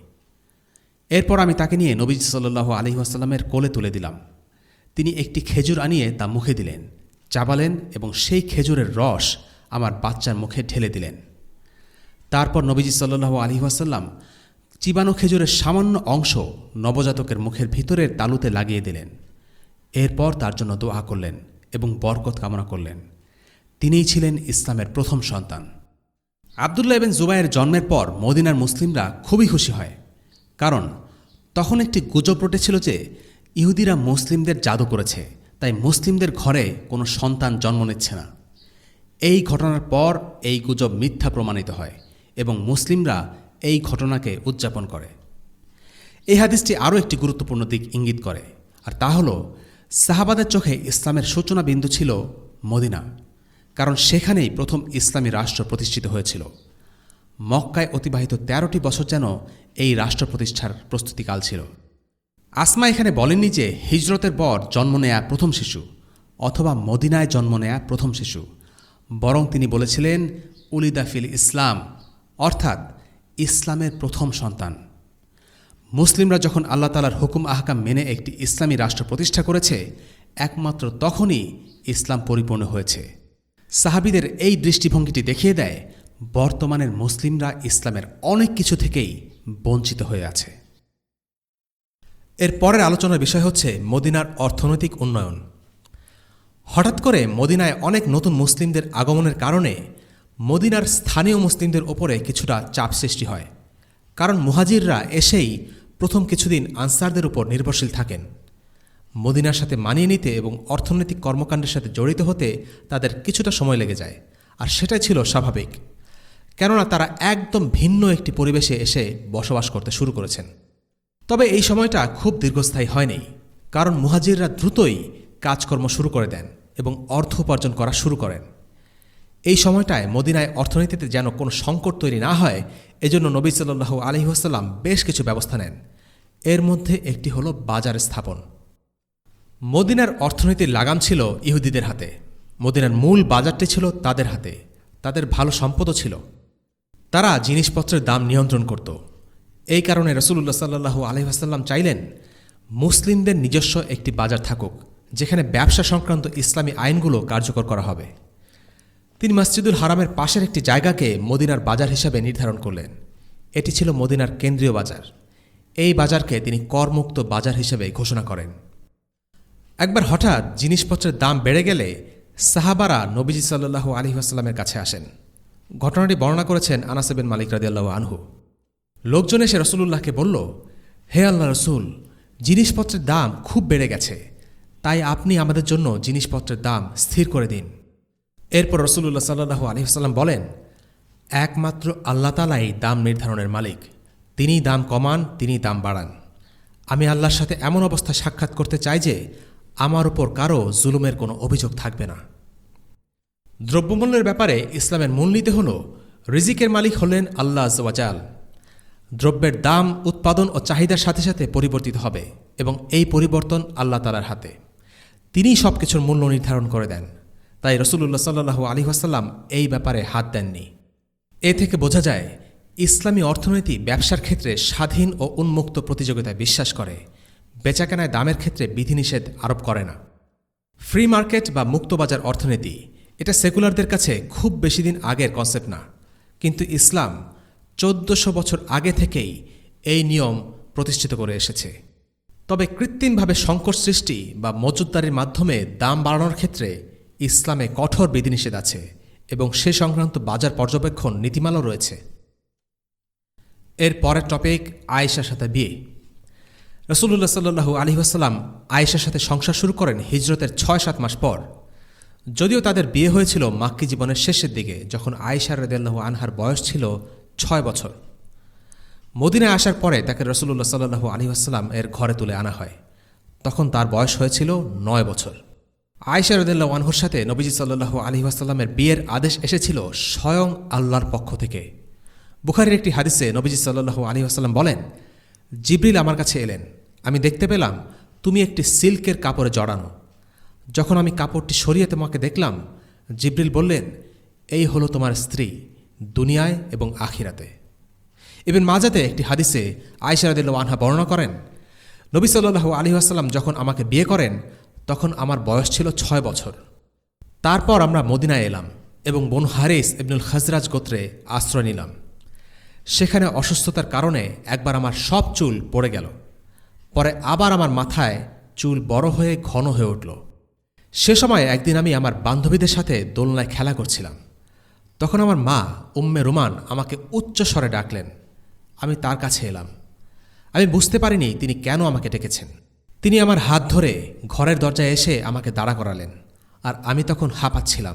এরপর আমি তাকে নিয়ে নবীজি সাল্লাল্লাহু আলাইহি ওয়াসাল্লামের কোলে তুলে দিলাম। তিনি একটি খেজুর আনিয়ে তা মুখে দিলেন, চাবালেন এবং সেই খেজুরের রস আমার বাচ্চার মুখে ঢেলে দিলেন। তারপর নবীজি সাল্লাল্লাহু আলাইহি ওয়াসাল্লাম চিবানো খেজুরের সামান্য অংশ নবজাতকের মুখের ভিতরের তালুতে লাগিয়ে দিলেন। এরপর তার জন্য দোয়া করলেন এবং বরকত কামনা করলেন। তিনিই ছিলেন ইসলামের প্রথম সন্তান। আব্দুল্লাহ ইবনে জুবায়ের জন্মের পর মদিনার মুসলিমরা খুবই খুশি হয়, কারণ তখন একটি গুজব রটেছিল যে ইহুদিরা মুসলিমদের জাদু করেছে, তাই মুসলিমদের ঘরে কোনো সন্তান জন্ম নিচ্ছে না। এই ঘটনার পর এই গুজব মিথ্যা প্রমাণিত হয় এবং মুসলিমরা এই ঘটনাকে উদযাপন করে। এই হাদিসটি আরও একটি গুরুত্বপূর্ণ দিক ইঙ্গিত করে, আর তা হল সাহাবাদের চোখে ইসলামের সূচনা বিন্দু ছিল মদিনা, কারণ সেখানেই প্রথম ইসলামী রাষ্ট্র প্রতিষ্ঠিত হয়েছিল। মক্কায় অতিবাহিত ১৩টি বছর যেন এই রাষ্ট্র প্রতিষ্ঠার প্রস্তুতিকাল ছিল। আসমা এখানে বলেননি যে হিজরতের পর জন্ম নেয়া প্রথম শিশু অথবা মদিনায় জন্ম নেয়া প্রথম শিশু, বরং তিনি বলেছিলেন উলিদা ফিল ইসলাম, অর্থাৎ ইসলামের প্রথম সন্তান। মুসলিমরা যখন আল্লাহ তাআলার হুকুম আহকাম মেনে একটি ইসলামী রাষ্ট্র প্রতিষ্ঠা করেছে, একমাত্র তখনই ইসলাম পরিপূর্ণ হয়েছে। সাহাবীদের এই দৃষ্টিভঙ্গিটি দেখিয়ে দেয় বর্তমানের মুসলিমরা ইসলামের অনেক কিছু থেকেই বঞ্চিত হয়ে আছে। এর পরের আলোচনার বিষয় হচ্ছে মদিনার অর্থনৈতিক উন্নয়ন। হঠাৎ করে মদিনায় অনেক নতুন মুসলিমদের আগমনের কারণে মদিনার স্থানীয় মুসলিমদের ওপরে কিছুটা চাপ সৃষ্টি হয়, কারণ মুহাজিররা এসেই প্রথম কিছুদিন আনসারদের উপর নির্ভরশীল থাকেন। মদিনার সাথে মানিয়ে নিতে এবং অর্থনৈতিক কর্মকাণ্ডের সাথে জড়িত হতে তাদের কিছুটা সময় লেগে যায়, আর সেটাই ছিল স্বাভাবিক, কেননা তারা একদম ভিন্ন একটি পরিবেশে এসে বসবাস করতে শুরু করেছেন। তবে এই সময়টা খুব দীর্ঘস্থায়ী হয়নি, কারণ মুহাজিররা দ্রুতই কাজকর্ম শুরু করে দেন এবং অর্থ উপার্জন করা শুরু করেন। এই সময়টায় মদিনায় অর্থনীতিতে যেন কোনো সংকট তৈরি না হয়, এজন্য নবী সাল্লাল্লাহু আলাইহি ওয়াসাল্লাম বেশ কিছু ব্যবস্থা নেন। এর মধ্যে একটি হলো বাজার স্থাপন। মদিনার অর্থনীতির লাগাম ছিল ইহুদিদের হাতে। মদিনার মূল বাজারটি ছিল তাদের হাতে। তাদের ভালো সম্পদও ছিল। তারা জিনিসপত্রের দাম নিয়ন্ত্রণ করত। এই কারণে রাসূলুল্লাহ সাল্লাল্লাহু আলাইহি ওয়াসাল্লাম চাইলেন মুসলিমদের নিজস্ব একটি বাজার থাকুক, যেখানে ব্যবসা সংক্রান্ত ইসলামী আইনগুলো কার্যকর করা হবে। তিনি মসজিদুল হারামের পাশের একটি জায়গাকে মদিনার বাজার হিসাবে নির্ধারণ করলেন। এটি ছিল মদিনার কেন্দ্রীয় বাজার। এই বাজারকে তিনি করমুক্ত বাজার হিসেবে ঘোষণা করেন। একবার হঠাৎ জিনিসপত্রের দাম বেড়ে গেলে সাহাবারা নবীজি সাল্লাল্লাহু আলাইহি ওয়াসাল্লামের কাছে আসেন। ঘটনাটি বর্ণনা করেছেন আনাস বিন মালিক রাদিয়াল্লাহু আনহু। লোকজন এসে রাসূলুল্লাহকে বলল, হে আল্লাহ রাসূল, জিনিসপত্রের দাম খুব বেড়ে গেছে, তাই আপনি আমাদের জন্য জিনিসপত্রের দাম স্থির করে দিন। এরপর রাসূলুল্লাহ সাল্লাল্লাহু আলাইহি ওয়াসাল্লাম বলেন, একমাত্র আল্লাহ তাআলাই দাম নির্ধারণের মালিক। তিনিই দাম কমান, তিনিই দাম বাড়ান। আমি আল্লাহর সাথে এমন অবস্থায় সাক্ষাৎ করতে চাই যে আমার উপর কারো জুলুমের কোনো অভিযোগ থাকবে না। দ্রব্যমূল্যের ব্যাপারে ইসলামের মূলনীতি হল রিজিকের মালিক হলেন আল্লাহ আযজা ওয়া জাল। দ্রব্যের দাম উৎপাদন ও চাহিদার সাথে সাথে পরিবর্তিত হবে এবং এই পরিবর্তন আল্লাহ তাআলার হাতে। তিনিই সব কিছুর মূল্য নির্ধারণ করে দেন। তাই রাসূলুল্লাহ সাল্লাল্লাহু আলাইহি ওয়াসাল্লাম এই ব্যাপারে হাত দেননি। এ থেকে বোঝা যায় ইসলামী অর্থনীতি ব্যবসার ক্ষেত্রে স্বাধীন ও উন্মুক্ত প্রতিযোগিতায় বিশ্বাস করে, বেচাকেনায় দামের ক্ষেত্রে বিধিনিষেধ আরোপ করে না। ফ্রি মার্কেট বা মুক্তবাজার অর্থনীতি এটা সেকুলারদের কাছে খুব বেশি দিন আগের কনসেপ্ট না, কিন্তু ইসলাম 1400 বছর আগে থেকেই এই নিয়ম প্রতিষ্ঠিত করে এসেছে। তবে কৃত্রিমভাবে সংকট সৃষ্টি বা মজুতদারির মাধ্যমে দাম বাড়ানোর ক্ষেত্রে ইসলামে কঠোর বিধিনিষেধ আছে এবং সে সংক্রান্ত বাজার পর্যবেক্ষণ নীতিমালাও রয়েছে। এর পরের টপিক আয়েশার সাথে বিয়ে। রাসূলুল্লাহ সাল্লাল্লাহু আলাইহি ওয়াসাল্লাম আয়েশার সাথে সংসার শুরু করেন হিজরতের 6-7 মাস পর। যদিও তাদের বিয়ে হয়েছিল মাক্কি জীবনের শেষের দিকে, যখন আয়েশা রাদিয়াল্লাহু আনহার বয়স ছিল 6 বছর। মদিনায় আসার পরে তাকে রাসূলুল্লাহ সাল্লাল্লাহু আলাইহি ওয়াসাল্লাম এর ঘরে তুলে আনা হয়। তখন তার বয়স হয়েছিল 9 বছর। আয়েশা রাদিয়াল্লাহু আনহার সাথে নবীজি সাল্লাল্লাহু আলাইহি ওয়াসাল্লামের বিয়ের আদেশ এসেছিল স্বয়ং আল্লাহর পক্ষ থেকে। বুখারীর একটি হাদিসে নবীজি সাল্লাল্লাহু আলাইহি ওয়াসাল্লাম বলেন, জিবরিল আমার কাছে এলেন, আমি দেখতে পেলাম তুমি একটি সিল্কের কাপড়ে জড়ানো। যখন আমি কাপড়টি সরিয়ে তোমাকে দেখলাম, জিবরিল বললেন, এই হলো তোমার স্ত্রী দুনিয়ায় এবং আখিরাতে। ইবনে মাজাতে একটি হাদিসে আয়েশা রাদিয়াল্লাহু আনহা বর্ণনা করেন, নবী সাল্লাল্লাহু আলাইহি ওয়াসাল্লাম যখন আমাকে বিয়ে করেন তখন আমার বয়স ছিল 6 বছর। তারপর আমরা মদিনায় এলাম এবং বনু হারিস ইবনুল খাজরাজ গোত্রে আশ্রয় নিলাম। সেখানে অসুস্থতার কারণে একবার আমার সব চুল পড়ে গেল। পরে আবার আমার মাথায় চুল বড় হয়ে ঘন হয়ে উঠল। সে সময় একদিন আমি আমার বান্ধবীদের সাথে দোলনায় খেলা করছিলাম। তখন আমার মা উম্মে রুমান আমাকে উচ্চ স্বরে ডাকলেন। আমি তার কাছে এলাম। আমি বুঝতে পারিনি তিনি কেন আমাকে ডেকেছেন। তিনি আমার হাত ধরে ঘরের দরজায় এসে আমাকে দাঁড়া করালেন, আর আমি তখন হাঁপাচ্ছিলাম।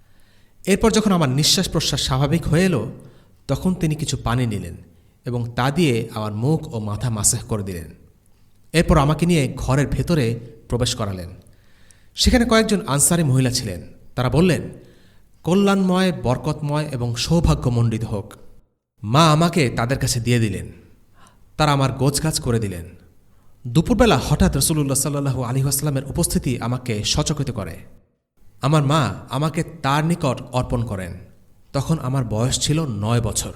এরপর যখন আমার নিঃশ্বাস প্রশ্বাস স্বাভাবিক হয়ে এলো, তখন তিনি কিছু পানি নিলেন এবং তা দিয়ে আমার মুখ ও মাথা মাসাহ করে দিলেন। এরপর আমাকে নিয়ে ঘরের ভেতরে প্রবেশ করালেন। সেখানে কয়েকজন আনসারী মহিলা ছিলেন। তারা বললেন, কল্যাণময়, বরকতময় এবং সৌভাগ্যমণ্ডিত হোক। মা আমাকে তাদের কাছে দিয়ে দিলেন। তারা আমার গোছগাছ করে দিলেন। দুপুরবেলা হঠাৎ রাসূলুল্লাহ সাল্লাল্লাহু আলাইহি ওয়াসাল্লামের উপস্থিতি আমাকে সচকিত করে। আমার মা আমাকে তার নিকট অর্পণ করেন। তখন আমার বয়স ছিল 9 বছর।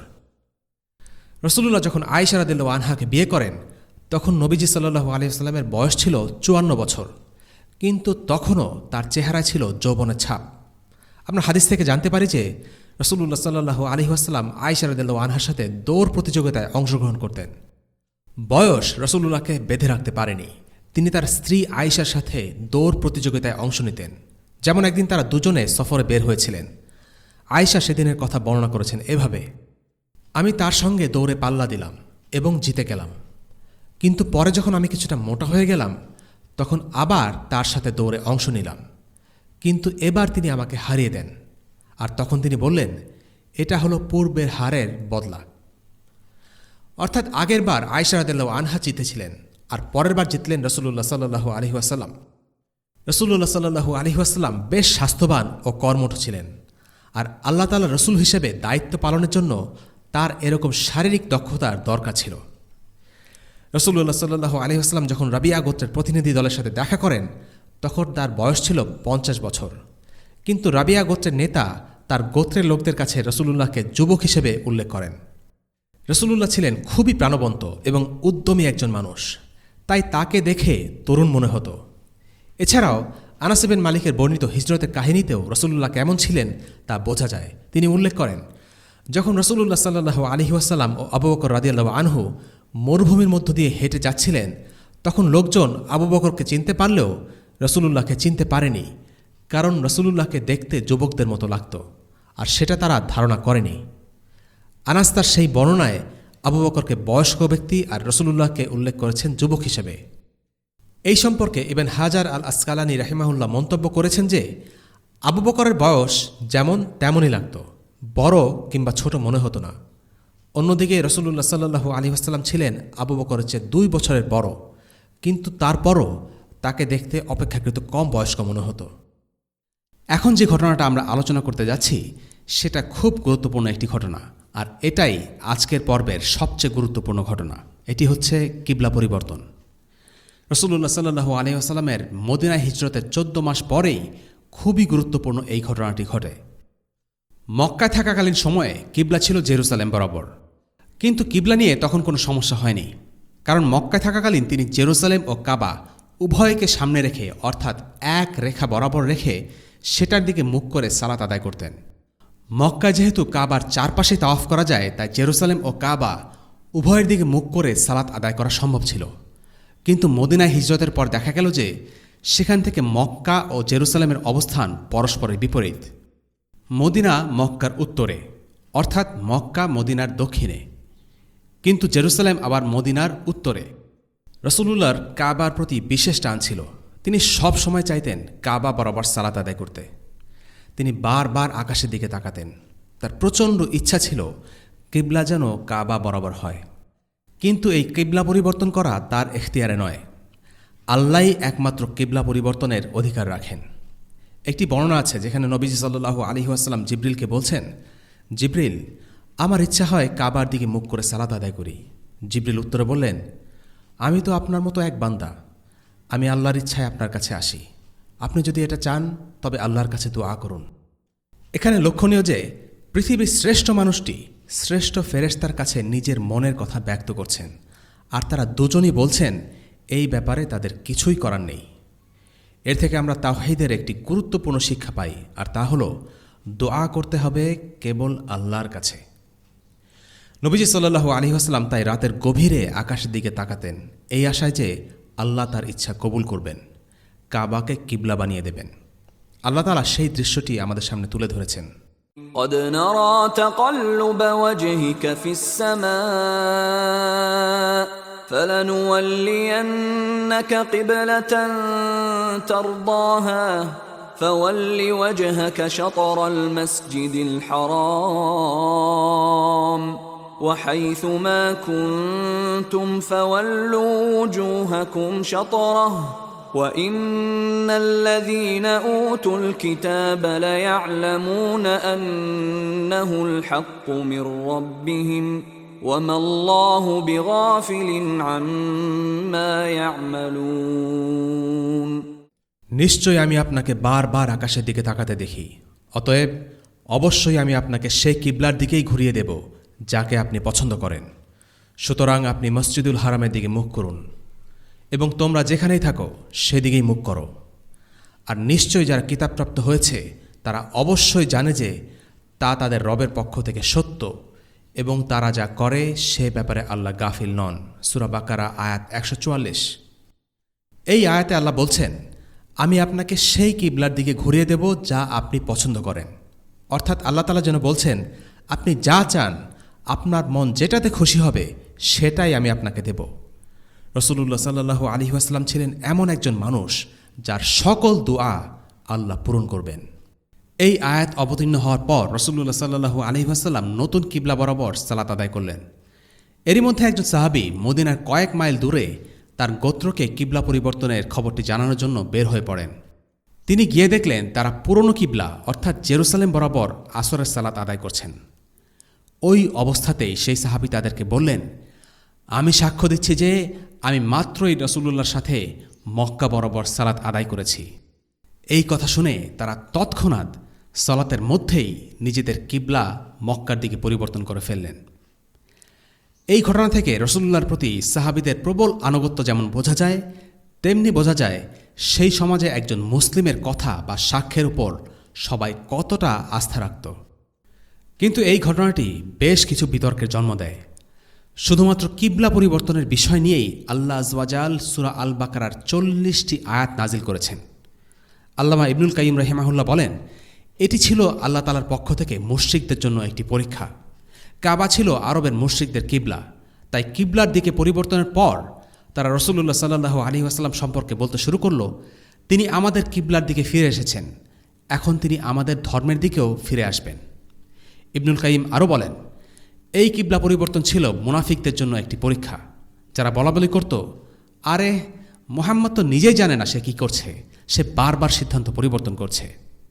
রাসূলুল্লাহ যখন আয়েশা রাদিয়াল্লাহু আনহাকে বিয়ে করেন তখন নবীজি সাল্লাল্লাহু আলাইহি ওয়াসাল্লামের বয়স ছিল 54 বছর। কিন্তু তখনও তার চেহারায় ছিল যৌবনের ছাপ। আমরা হাদিস থেকে জানতে পারি যে রাসূলুল্লাহ সাল্লাল্লাহু আলাইহি ওয়াসাল্লাম আয়েশা রাদিয়াল্লাহু আনহার সাথে দৌড় প্রতিযোগিতায় অংশগ্রহণ করতেন। বয়স রাসূলুল্লাহকে বেঁধে রাখতে পারেনি। তিনি তার স্ত্রী আয়েশার সাথে দৌড় প্রতিযোগিতায় অংশ নিতেন। যেমন একদিন তারা দুজনে সফরে বের হয়েছিলেন। আয়েশা সেদিনের কথা বর্ণনা করেছেন এভাবে: আমি তার সঙ্গে দৌড়ে পাল্লা দিলাম এবং জিতে গেলাম, কিন্তু পরে যখন আমি কিছুটা মোটা হয়ে গেলাম তখন আবার তার সাথে দৌড়ে অংশ নিলাম, কিন্তু এবার তিনি আমাকে হারিয়ে দেন। আর তখন তিনি বললেন, এটা হলো পূর্বের হারের বদলা। অর্থাৎ আগের বার আয়েশা রাদিয়াল্লাহু আনহা জিতেছিলেন আর পরের বার জিতলেন রাসূলুল্লাহ সাল্লাল্লাহু আলাইহি ওয়াসাল্লাম। রাসূলুল্লাহ সাল্লাল্লাহু আলাইহি ওয়াসাল্লাম বেশ স্বাস্থ্যবান ও কর্মঠ ছিলেন, আর আল্লাহ তাআলা রসুল হিসেবে দায়িত্ব পালনের জন্য তার এরকম শারীরিক দক্ষতার দরকার ছিল। রাসূলুল্লাহ সাল্লাল্লাহু আলাইহি ওয়াসাল্লাম যখন রাবিয়া গোত্রের প্রতিনিধি দলের সাথে দেখা করেন তখন তার বয়স ছিল 50 বছর, কিন্তু রাবিয়া গোত্রের নেতা তার গোত্রের লোকদের কাছে রাসূলুল্লাহকে যুবক হিসেবে উল্লেখ করেন। রাসূলুল্লাহ ছিলেন খুবই প্রাণবন্ত এবং উদ্যমী একজন মানুষ, তাই তাকে দেখে তরুণ মনে হতো। এছাড়াও আনাস ইবনে মালিকের বর্ণিত হিজরতের কাহিনীতেও রাসূলুল্লাহ কেমন ছিলেন তা বোঝা যায়। তিনি উল্লেখ করেন, যখন রাসূলুল্লাহ সাল্লাল্লাহু আলাইহি ওয়াসাল্লাম ও আবু বকর রাদিয়াল্লাহু আনহু মরুভূমির মধ্য দিয়ে হেঁটে যাচ্ছিলেন তখন লোকজন আবু বকরকে চিনতে পারলেও রাসূলুল্লাহকে চিনতে পারেনি, কারণ রাসূলুল্লাহকে দেখতে যুবকদের মতো লাগত, আর সেটা তারা ধারণা করেনি। আনাস তার সেই বর্ণনায় আবু বকরকে বয়স্ক ব্যক্তি আর রাসূলুল্লাহকে উল্লেখ করেছেন যুবক হিসেবে। এই সম্পর্কে ইবন হাজার আল আসকালানী রাহিমাহুল্লাহ মন্তব্য করেছেন যে আবু বকরের বয়স যেমন তেমনই লাগত, বড় কিংবা ছোট মনে হতো না। অন্যদিকে রাসূলুল্লাহ সাল্লাল্লাহু আলাইহি ওয়াসাল্লাম ছিলেন আবু বকরের চেয়ে 2 বছরের বড়, কিন্তু তারপরও তাকে দেখতে অপেক্ষাকৃত কম বয়স্ক মনে হতো। এখন যে ঘটনাটা আমরা আলোচনা করতে যাচ্ছি সেটা খুব গুরুত্বপূর্ণ একটি ঘটনা, আর এটাই আজকের পর্বের সবচেয়ে গুরুত্বপূর্ণ ঘটনা। এটি হচ্ছে কিবলা পরিবর্তন। রাসূলুল্লাহ সাল্লাল্লাহু আলাইহি ওয়াসাল্লামের মদিনায় হিজরতের 14 মাস পরেই খুবই গুরুত্বপূর্ণ এই ঘটনাটি ঘটে। মক্কায় থাকাকালীন সময়ে কিবলা ছিল জেরুজালেম বরাবর, কিন্তু কিবলা নিয়ে তখন কোনো সমস্যা হয়নি, কারণ মক্কায় থাকাকালীন তিনি জেরুজালেম ও কাবা উভয়কে সামনে রেখে, অর্থাৎ এক রেখা বরাবর রেখে সেটার দিকে মুখ করে সালাত আদায় করতেন। মক্কায় যেহেতু কাবার চারপাশে তাওয়াফ করা যায়, তাই জেরুজালেম ও কাবা উভয়ের দিকে মুখ করে সালাত আদায় করা সম্ভব ছিল। কিন্তু মদিনায় হিজরতের পর দেখা গেল যে সেখান থেকে মক্কা ও জেরুজালেমের অবস্থান পরস্পরের বিপরীত। মদিনা মক্কার উত্তরে, অর্থাৎ মক্কা মদিনার দক্ষিণে, কিন্তু জেরুজালেম আবার মদিনার উত্তরে। রাসূলুল্লাহর কাবার প্রতি বিশেষ টান ছিল। তিনি সব সময় চাইতেন কাবা বরাবর সালাত আদায় করতে। তিনি বারবার আকাশের দিকে তাকাতেন। তার প্রচণ্ড ইচ্ছা ছিল কিবলা যেন কাবা বরাবর হয়, কিন্তু এই কিবলা পরিবর্তন করা তার এখতিয়ারে নয়। আল্লাহই একমাত্র কিবলা পরিবর্তনের অধিকার রাখেন। একটি বর্ণনা আছে যেখানে নবীজি সাল্লাল্লাহু আলাইহি ওয়াসাল্লাম জিবরিলকে বলছেন, জিবরিল, আমার ইচ্ছা হয় কাবার দিকে মুখ করে সালাত আদায় করি। জিবরিল উত্তরে বললেন, আমি তো আপনার মতো এক বান্দা, আমি আল্লাহর ইচ্ছায় আপনার কাছে আসি। আপনি যদি এটা চান তবে আল্লাহর কাছে দোয়া করুন। এখানে লক্ষণীয় যে পৃথিবীর শ্রেষ্ঠ মানুষটি শ্রেষ্ঠ ফেরেশতার কাছে নিজের মনের কথা ব্যক্ত করছেন, আর তারা দুজনই বলছেন এই ব্যাপারে তাদের কিছুই করার নেই। এর থেকে আমরা তাওহীদের একটি গুরুত্বপূর্ণ শিক্ষা পাই, আর তা হলো দোয়া করতে হবে কেবল আল্লাহর কাছে। নবীজি সাল্লাল্লাহু আলাইহি ওয়াসাল্লাম তাই রাতের গভীরে আকাশের দিকে তাকাতেন, এই আশায় যে আল্লাহ তার ইচ্ছা কবুল করবেন, কাবাকে কিবলা বানিয়ে দেবেন। আল্লাহ তাআলা সেই দৃশ্যটি আমাদের সামনে তুলে ধরেছেন। قد نرى تقلب وجهك في السماء فلنولينك قبلة ترضاها فول وجهك شطر المسجد الحرام وحيث ما كنتم فولوا وجوهكم شطره وَإِنَّ الَّذِينَ أُوتُوا الْكِتَابَ لَيَعْلَمُونَ أَنَّهُ الْحَقُّ مِنْ رَبِّهِمْ وَمَا اللَّهُ بِغَافِلٍ عَمَّا يَعْمَلُونَ। নিশ্চয়ই আমি আপনাকে বারবার আকাশের দিকে তাকাতে দেখি, অতএব অবশ্যই আমি আপনাকে সেই কিবলার দিকেই ঘুরিয়ে দেব যাকে আপনি পছন্দ করেন। সুতরাং আপনি মসজিদুল হারামের দিকে মুখ করুন এবং তোমরা যেখানেই থাকো সেদিকেই মুখ করো। আর নিশ্চয়ই যারা কিতাবপ্রাপ্ত হয়েছে তারা অবশ্যই জানে যে তা তাদের রবের পক্ষ থেকে সত্য এবং তারা যা করে সে ব্যাপারে আল্লাহ গাফিল নন। সূরা বাকারা আয়াত 144। এই আয়াতে আল্লাহ বলছেন, আমি আপনাকে সেই কিবলার দিকে ঘুরিয়ে দেব যা আপনি পছন্দ করেন। অর্থাৎ আল্লাহ তাআলা যেন বলছেন, আপনি যা চান, আপনার মন যেটাতে খুশি হবে সেটাই আমি আপনাকে দেব। রাসূলুল্লাহ সাল্লাল্লাহু আলাইহি ওয়াসাল্লাম ছিলেন এমন একজন মানুষ যার সকল দুআ আল্লাহ পূরণ করবেন। এই আয়াত অবতীর্ণ হওয়ার পর রাসূলুল্লাহ সাল্লাল্লাহু আলাইহি ওয়াসাল্লাম নতুন কিবলা বরাবর সালাত আদায় করলেন। এরই মধ্যে একজন সাহাবী মদিনার কয়েক মাইল দূরে তার গোত্রকে কিবলা পরিবর্তনের খবরটি জানানোর জন্য বের হয়ে পড়েন। তিনি গিয়ে দেখলেন তারা পুরনো কিবলা অর্থাৎ জেরুসালেম বরাবর আসরের সালাত আদায় করছেন। ওই অবস্থাতেই সেই সাহাবী তাদেরকে বললেন, আমি সাক্ষ্য দিচ্ছি যে আমি মাত্রই রাসূলুল্লাহর সাথে মক্কা বরাবর সালাত আদায় করেছি। এই কথা শুনে তারা তৎক্ষণাৎ সালাতের মধ্যেই নিজেদের কিবলা মক্কার দিকে পরিবর্তন করে ফেললেন। এই ঘটনা থেকে রাসূলুল্লাহর প্রতি সাহাবীদের প্রবল আনুগত্য যেমন বোঝা যায়, তেমনি বোঝা যায় সেই সমাজে একজন মুসলিমের কথা বা সাক্ষ্যের উপর সবাই কতটা আস্থা রাখত। কিন্তু এই ঘটনাটি বেশ কিছু বিতর্কের জন্ম দেয়। শুধুমাত্র কিবলা পরিবর্তনের বিষয় নিয়েই আল্লাহ আযza ওয়া জাল সূরা আল বাকারার 40টি আয়াত নাজিল করেছেন। আল্লামা ইবনুল কাইয়িম রাহিমাহুল্লাহ বলেন, এটি ছিল আল্লাহ তাআলার পক্ষ থেকে মুশরিকদের জন্য একটি পরীক্ষা। কাবা ছিল আরবের মুশরিকদের কিবলা, তাই কিবলার দিকে পরিবর্তনের পর তারা রাসূলুল্লাহ সাল্লাল্লাহু আলাইহি ওয়াসাল্লাম সম্পর্কে বলতে শুরু করল, তিনি আমাদের কিবলার দিকে ফিরে এসেছেন, এখন তিনি আমাদের ধর্মের দিকেও ফিরে আসবেন। ইবনুল কাইয়িম আরও বলেন, এই কিবলা পরিবর্তন ছিল মুনাফিকদের জন্য একটি পরীক্ষা, যারা বলাবলি করত, আরে মুহাম্মদ তো নিজেই জানে না সে কি করছে, সে বারবার সিদ্ধান্ত পরিবর্তন করছে।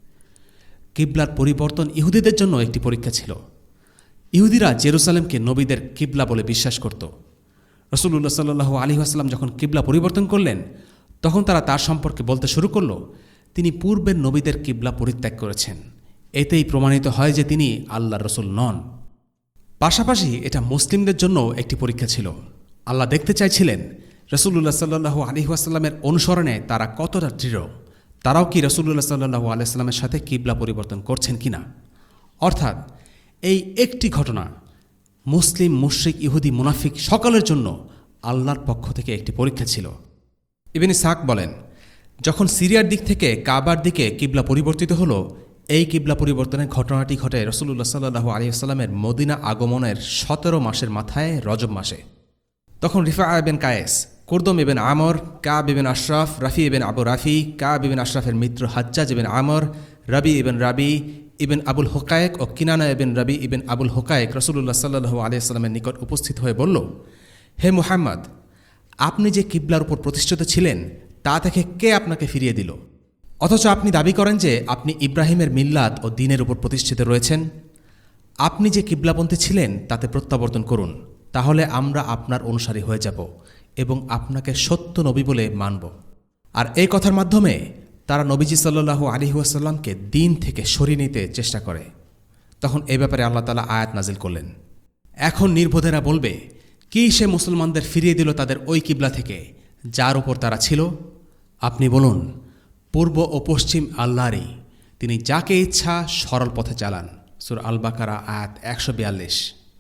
কিবলার পরিবর্তন ইহুদিদের জন্য একটি পরীক্ষা ছিল। ইহুদিরা জেরুসালেমকে নবীদের কিবলা বলে বিশ্বাস করত। রাসূলুল্লাহ সাল্লাল্লাহু আলাইহি ওয়াসাল্লাম যখন কিবলা পরিবর্তন করলেন, তখন তারা তার সম্পর্কে বলতে শুরু করল, তিনি পূর্বের নবীদের কিবলা পরিত্যাগ করেছেন, এতেই প্রমাণিত হয় যে তিনি আল্লাহর রাসূল নন। পাশাপাশি এটা মুসলিমদের জন্য একটি পরীক্ষা ছিল। আল্লাহ দেখতে চাইছিলেন রাসূলুল্লাহ সাল্লাল্লাহু আলাইহি ওয়াসাল্লামের অনুসরণে তারা কতটা দৃঢ়, তারাও কি রাসূলুল্লাহ সাল্লাল্লাহু আলাইহি ওয়াসাল্লামের সাথে কিবলা পরিবর্তন করছেন কিনা। অর্থাৎ এই একটি ঘটনা মুসলিম, মুশরিক, ইহুদি, মুনাফিক সকলের জন্য আল্লাহর পক্ষ থেকে একটি পরীক্ষা ছিল। ইবনে ইসহাক বলেন, যখন সিরিয়ার দিক থেকে কাবার দিকে কিবলা পরিবর্তিত হলো, এই কিবলা পরিবর্তনের ঘটনাটি ঘটে রাসূলুল্লাহ সাল্লাল্লাহু আলাইহি ওয়াসাল্লামের মদিনা আগমনের 17 মাসের মাথায় রজব মাসে। তখন রিফা ইবনে কায়েস, কুরদম ইবনে আমর, কাব ইবনে আশরাফ, রাফি ইবনে আবু রাফি, কাব ইবনে আশরাফের মিত্র হাজ্জাজ ইবনে আমর, রবি ইবনে রাবি ইবন আবুল হোকায়েক ও কিনানা ইবন রবি ইবন আবুল হোকায়েক রাসূলুল্লাহ সাল্লাল্লাহু আলাইহি ওয়াসাল্লামের নিকট উপস্থিত হয়ে বলল, হে মুহাম্মদ, আপনি যে কিবলার উপর প্রতিষ্ঠিত ছিলেন তা থেকে কে আপনাকে ফিরিয়ে দিল? অথচ আপনি দাবি করেন যে আপনি ইব্রাহিমের মিল্লাত ও দ্বীনের উপর প্রতিষ্ঠিত রয়েছেন। আপনি যে কিবলাপন্থী ছিলেন তাতে প্রত্যাবর্তন করুন, তাহলে আমরা আপনার অনুসারী হয়ে যাব এবং আপনাকে সত্য নবী বলে মানব। আর এই কথার মাধ্যমে তারা নবীজি সাল্লাল্লাহু আলাইহি ওয়াসাল্লামকে দ্বীন থেকে সরিয়ে নিতে চেষ্টা করে। তখন এই ব্যাপারে আল্লাহ তাআলা আয়াত নাজিল করলেন, এখন নির্বোধেরা বলবে, কি সে মুসলমানদের ফিরিয়ে দিল তাদের ওই কিবলা থেকে যার উপর তারা ছিল? আপনি বলুন, পূর্ব ও পশ্চিম আল্লাহরই, তিনি যাকে ইচ্ছা সরল পথে চালান। সূরা আল বাকারা আয়াত 142।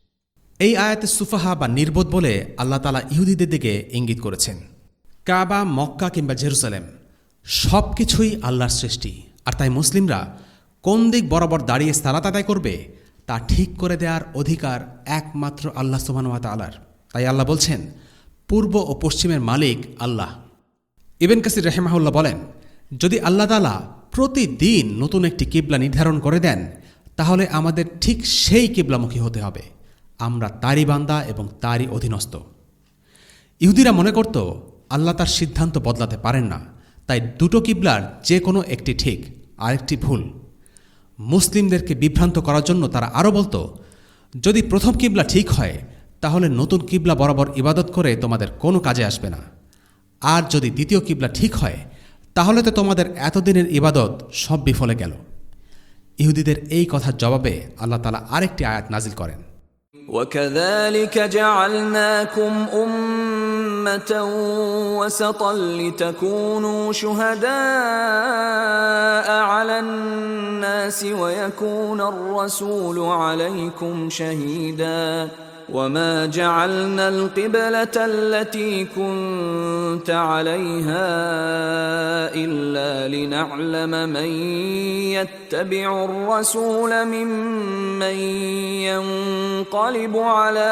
এই আয়াতে সুফাহা বা নির্বোধ বলে আল্লাহ তাআলা ইহুদিদের দিকে ইঙ্গিত করেছেন। কাবা, মক্কা কিংবা জেরুসালেম সব কিছুই আল্লাহর সৃষ্টি, আর তাই মুসলিমরা কোন দিক বরাবর দাঁড়িয়ে সালাত আদায় করবে তা ঠিক করে দেওয়ার অধিকার একমাত্র আল্লাহ সুবহানাহু ওয়া তাআলার। তাই আল্লাহ বলছেন, পূর্ব ও পশ্চিমের মালিক আল্লাহ। ইবনে কাসির রাহিমাহুল্লাহ বলেন, যদি আল্লাহ তাআলা প্রতিদিন নতুন একটি কিবলা নির্ধারণ করে দেন, তাহলে আমাদের ঠিক সেই কিবলামুখী হতে হবে। আমরা তারই বান্দা এবং তারই অধীনস্থ। ইহুদিরা মনে করত আল্লাহ তার সিদ্ধান্ত বদলাতে পারেন না, তাই দুটো কিবলার যে কোনো একটি ঠিক, আরেকটি ভুল। মুসলিমদেরকে বিভ্রান্ত করার জন্য তারা আরও বলতো, যদি প্রথম কিবলা ঠিক হয় তাহলে নতুন কিবলা বরাবর ইবাদত করে তোমাদের কোনো কাজে আসবে না, আর যদি দ্বিতীয় কিবলা ঠিক হয় তাহলে তো তোমাদের এতদিনের ইবাদত সব বিফলে গেল। ইহুদিদের এই কথার জবাবে আল্লাহ তাআলা আরেকটি আয়াত নাজিল করেন, وَكَذَلِكَ جَعَلْنَاكُمْ أمة وسطا لتكونوا شهداء على الناس ويكون الرسول عليكم شهيدا وما جعلنا القبلة التي كنت عليها إلا لنعلم من يتبع الرسول ممن ينقلب على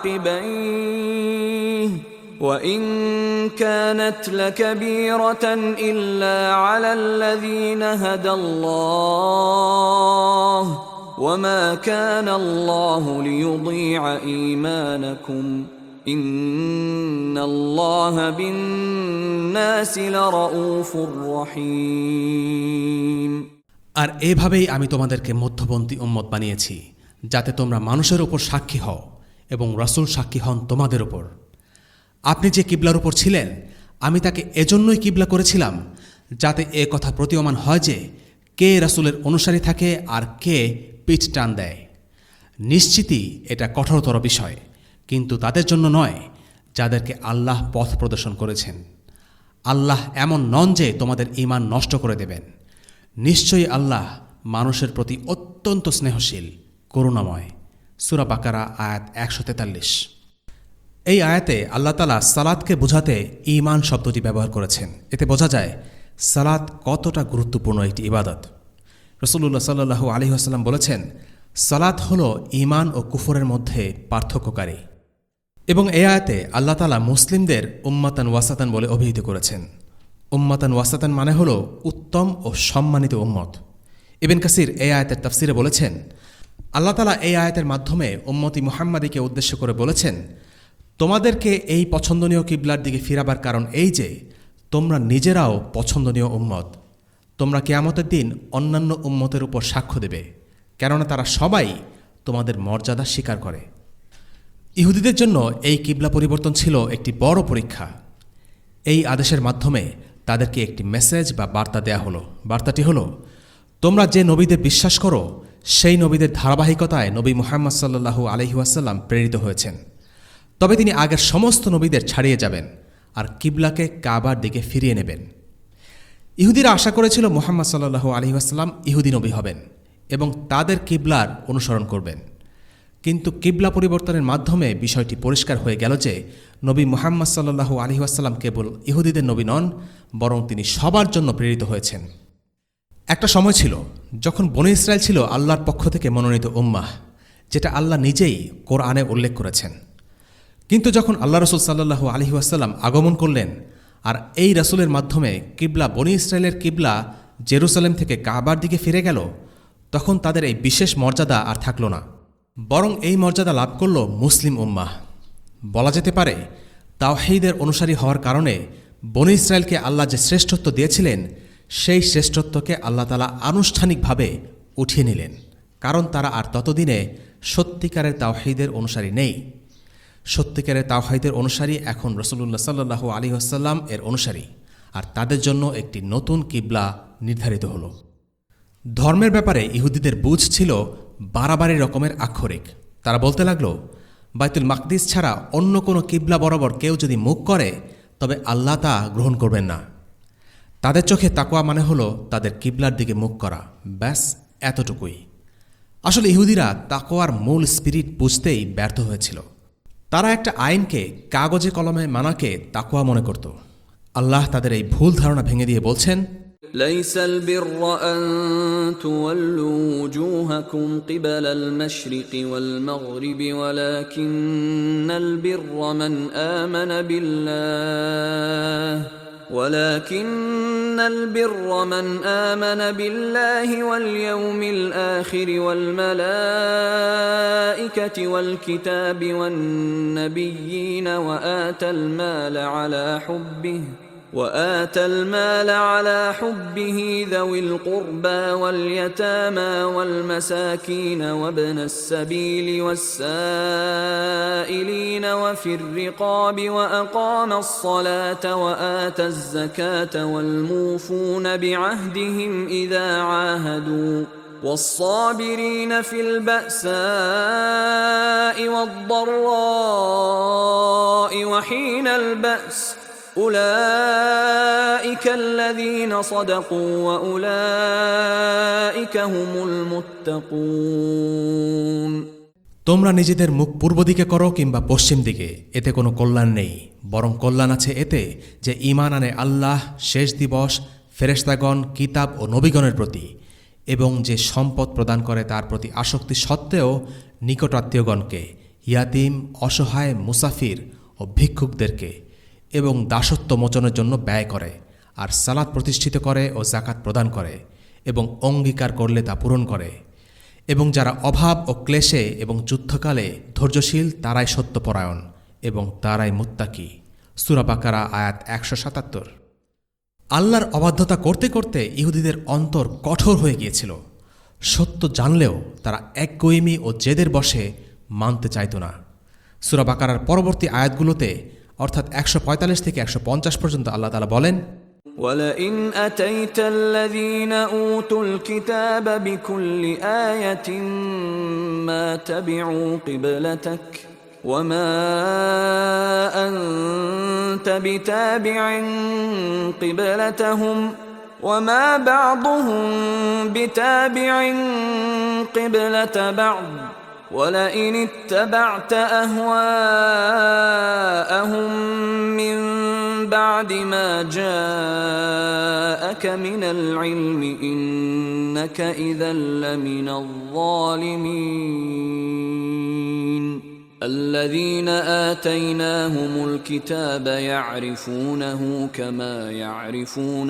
عقبيه وإن كانت لكبيرة إلا على الذين هدى الله وما كان الله ليضيع إيمانكم إن الله بالناس لرؤوف رحيم। আর এভাবেই আমি তোমাদেরকে মধ্যপন্থী উম্মত বানিয়েছি, যাতে তোমরা মানুষের উপর সাক্ষী হও এবং রাসূল সাক্ষী হন তোমাদের উপর। আপনি যে কিবলার উপর ছিলেন, আমি তাকে এজন্যই কিবলা করেছিলাম যাতে এ কথা প্রতীয়মান হয় যে কে রাসূলের অনুসারী থাকে আর কে পিঠ টান দেয়। নিশ্চিতই এটা কঠোরতর বিষয়, কিন্তু তাদের জন্য নয় যাদেরকে আল্লাহ পথ প্রদর্শন করেছেন। আল্লাহ এমন নন যে তোমাদের ঈমান নষ্ট করে দেবেন। নিশ্চয়ই আল্লাহ মানুষের প্রতি অত্যন্ত স্নেহশীল, করুণাময়। সূরা বাকারা আয়াত ১৪৩। এই আয়াতে আল্লাহ তাআলা সালাতকে বোঝাতে ঈমান শব্দটি ব্যবহার করেছেন। এতে বোঝা যায় সালাত কতটা গুরুত্বপূর্ণ একটি ইবাদত। রাসূলুল্লাহ সাল্লাল্লাহু আলাইহি ওয়াসাল্লাম বলেছেন, সালাত হলো ঈমান ও কুফরের মধ্যে পার্থক্যকারী। এবং এই আয়াতে আল্লাহ তাআলা মুসলিমদের উম্মাতান ওয়াসাতান বলে অভিহিত করেছেন। উম্মাতান ওয়াসাতান মানে হলো উত্তম ও সম্মানিত উম্মত। ইবনে কাসির এই আয়াতের তাফসিরে বলেছেন, আল্লাহ তাআলা এই আয়াতের মাধ্যমে উম্মতি মুহাম্মাদীকে উদ্দেশ্য করে বলেছেন, তোমাদেরকে এই পছন্দনীয় কিবলার দিকে ফিরাবার কারণ এই যে তোমরা নিজেরাও পছন্দনীয় উম্মত। তোমরা কিয়ামতের দিন অন্যান্য উম্মতের উপর সাক্ষ্য দেবে, কেননা তারা সবাই তোমাদের মর্যাদা স্বীকার করে। ইহুদিদের জন্য এই কিবলা পরিবর্তন ছিল একটি বড় পরীক্ষা। এই আদেশের মাধ্যমে তাদেরকে একটি মেসেজ বা বার্তা দেয়া হলো। বার্তাটি হলো, তোমরা যে নবীদের বিশ্বাস করো সেই নবীদের ধারাবাহিকতায় নবী মুহাম্মদ সাল্লাল্লাহু আলাইহি ওয়াসাল্লাম প্রেরিত হয়েছেন। তবে তিনি আগের সমস্ত নবীদের ছাড়িয়ে যাবেন আর কিবলাকে কাবার দিকে ফিরিয়ে নেবেন। ইহুদিরা আশা করেছিল মুহাম্মদ সাল্লাল্লাহু আলাইহি ওয়াসাল্লাম ইহুদি নবী হবেন এবং তাদের কিবলার অনুসরণ করবেন। কিন্তু কিবলা পরিবর্তনের মাধ্যমে বিষয়টি পরিষ্কার হয়ে গেল যে নবী মুহাম্মদ সাল্লাল্লাহু আলাইহি ওয়াসাল্লাম কেবল ইহুদিদের নবী নন, বরং তিনি সবার জন্য প্রেরিত হয়েছেন। একটা সময় ছিল যখন বনী ইসরায়েল ছিল আল্লাহর পক্ষ থেকে মনোনীত উম্মাহ, যেটা আল্লাহ নিজেই কোরআনে উল্লেখ করেছেন। কিন্তু যখন আল্লাহ রাসূল সাল্লাল্লাহু আলাইহি ওয়াসাল্লাম আগমন করলেন আর এই রাসূলের মাধ্যমে কিবলা বনী ইসরায়েলের কিবলা জেরুসালেম থেকে কাবার দিকে ফিরে গেল, তখন তাদের এই বিশেষ মর্যাদা আর থাকল না, বরং এই মর্যাদা লাভ করল মুসলিম উম্মাহ। বলা যেতে পারে তাওহীদের অনুসারী হওয়ার কারণে বনী ইসরায়েলকে আল্লাহ যে শ্রেষ্ঠত্ব দিয়েছিলেন, সেই শ্রেষ্ঠত্বকে আল্লাহ তাআলা আনুষ্ঠানিকভাবে উঠিয়ে নিলেন, কারণ তারা আর ততদিনে সত্যিকারের তাওহীদের অনুসারী নেই। সত্যিকারের তাওহীদের অনুসারী এখন রাসূলুল্লাহ সাল্লাল্লাহু আলাইহি ওয়াসাল্লাম এর অনুসারী, আর তাদের জন্য একটি নতুন কিবলা নির্ধারিত হল। ধর্মের ব্যাপারে ইহুদিদের বুঝ ছিল বাড়াবাড়ি রকমের আক্ষরিক। তারা বলতে লাগল, বাইতুল মাকদিস ছাড়া অন্য কোনো কিবলা বরাবর কেউ যদি মুখ করে তবে আল্লাহ তা গ্রহণ করবেন না। তাদের চোখে তাকওয়া মানে হলো তাদের কিবলার দিকে মুখ করা, ব্যাস এতটুকুই। আসলে ইহুদিরা তাকওয়ার মূল স্পিরিট বুঝতেই ব্যর্থ হয়েছিল। তারা একটা আইনকে কাগজে কলমে মানাকে তাকওয়া মনে করত। আল্লাহ তাদের এই ভুল ধারণা ভেঙে দিয়ে বলছেন, ليس البر أن تولوا وجوهكم قبل المشرق والمغرب ولكن البر من آمن بالله واليوم الآخر والملائكة والكتاب والنبيين وآتى المال على حبه ذوي القربى واليتامى والمساكين وابن السبيل والسائلين وفي الرقاب وأقام الصلاة وآتى الزكاة والموفون بعهدهم إذا عاهدوا والصابرين في البأساء والضراء وحين البأس أولئك الذين صدقوا وأولئك هم المتقون তোমরা নিজেদের মুখ পূর্ব দিকে করো কিংবা পশ্চিম দিকে, এতে কোনো কল্যাণ নেই, বরং কল্যাণ আছে এতে যে ঈমান আনে আল্লাহ, শেষ দিবস, ফেরেশতাগণ, কিতাব ও নবীগণের প্রতি, এবং যে সম্পদ প্রদান করে তার প্রতি আসক্তি সত্ত্বেও নিকটাত্মীয়গণকে, ইয়াতিম, অসহায়, মুসাফির ও ভিক্ষুকদেরকে, এবং দাসত্ব মোচনের জন্য ব্যয় করে, আর সালাত প্রতিষ্ঠিত করে ও যাকাত প্রদান করে, এবং অঙ্গীকার করলে তা পূরণ করে, এবং যারা অভাব ও ক্লেশে এবং যুদ্ধকালে ধৈর্যশীল তারাই সত্যপরায়ণ এবং তারাই মুত্তাকি। সূরা বাকারা আয়াত ১৭৭। আল্লাহর অবাধ্যতা করতে করতে ইহুদিদের অন্তর কঠোর হয়ে গিয়েছিল। সত্য জানলেও তারা একগুঁয়েমি ও জেদের বশে মানতে চাইত না। সূরা বাকারার পরবর্তী আয়াতগুলোতে অর্থাৎ ১৪৫ থেকে ১৫০ পর্যন্ত আল্লাহ তাআলা বলেন, ولئن أتيت الذين أوتوا الكتاب بكل آية ما تبعوا قبلتك وما أنت بتابع قبلتهم وما بعضهم بتابع قبلة بعض ولئن اتبعت أهواءهم من بعد ما جاءك من العلم إنك إذا لمن الظالمين الذين آتيناهم الكتاب يعرفونه كما يعرفون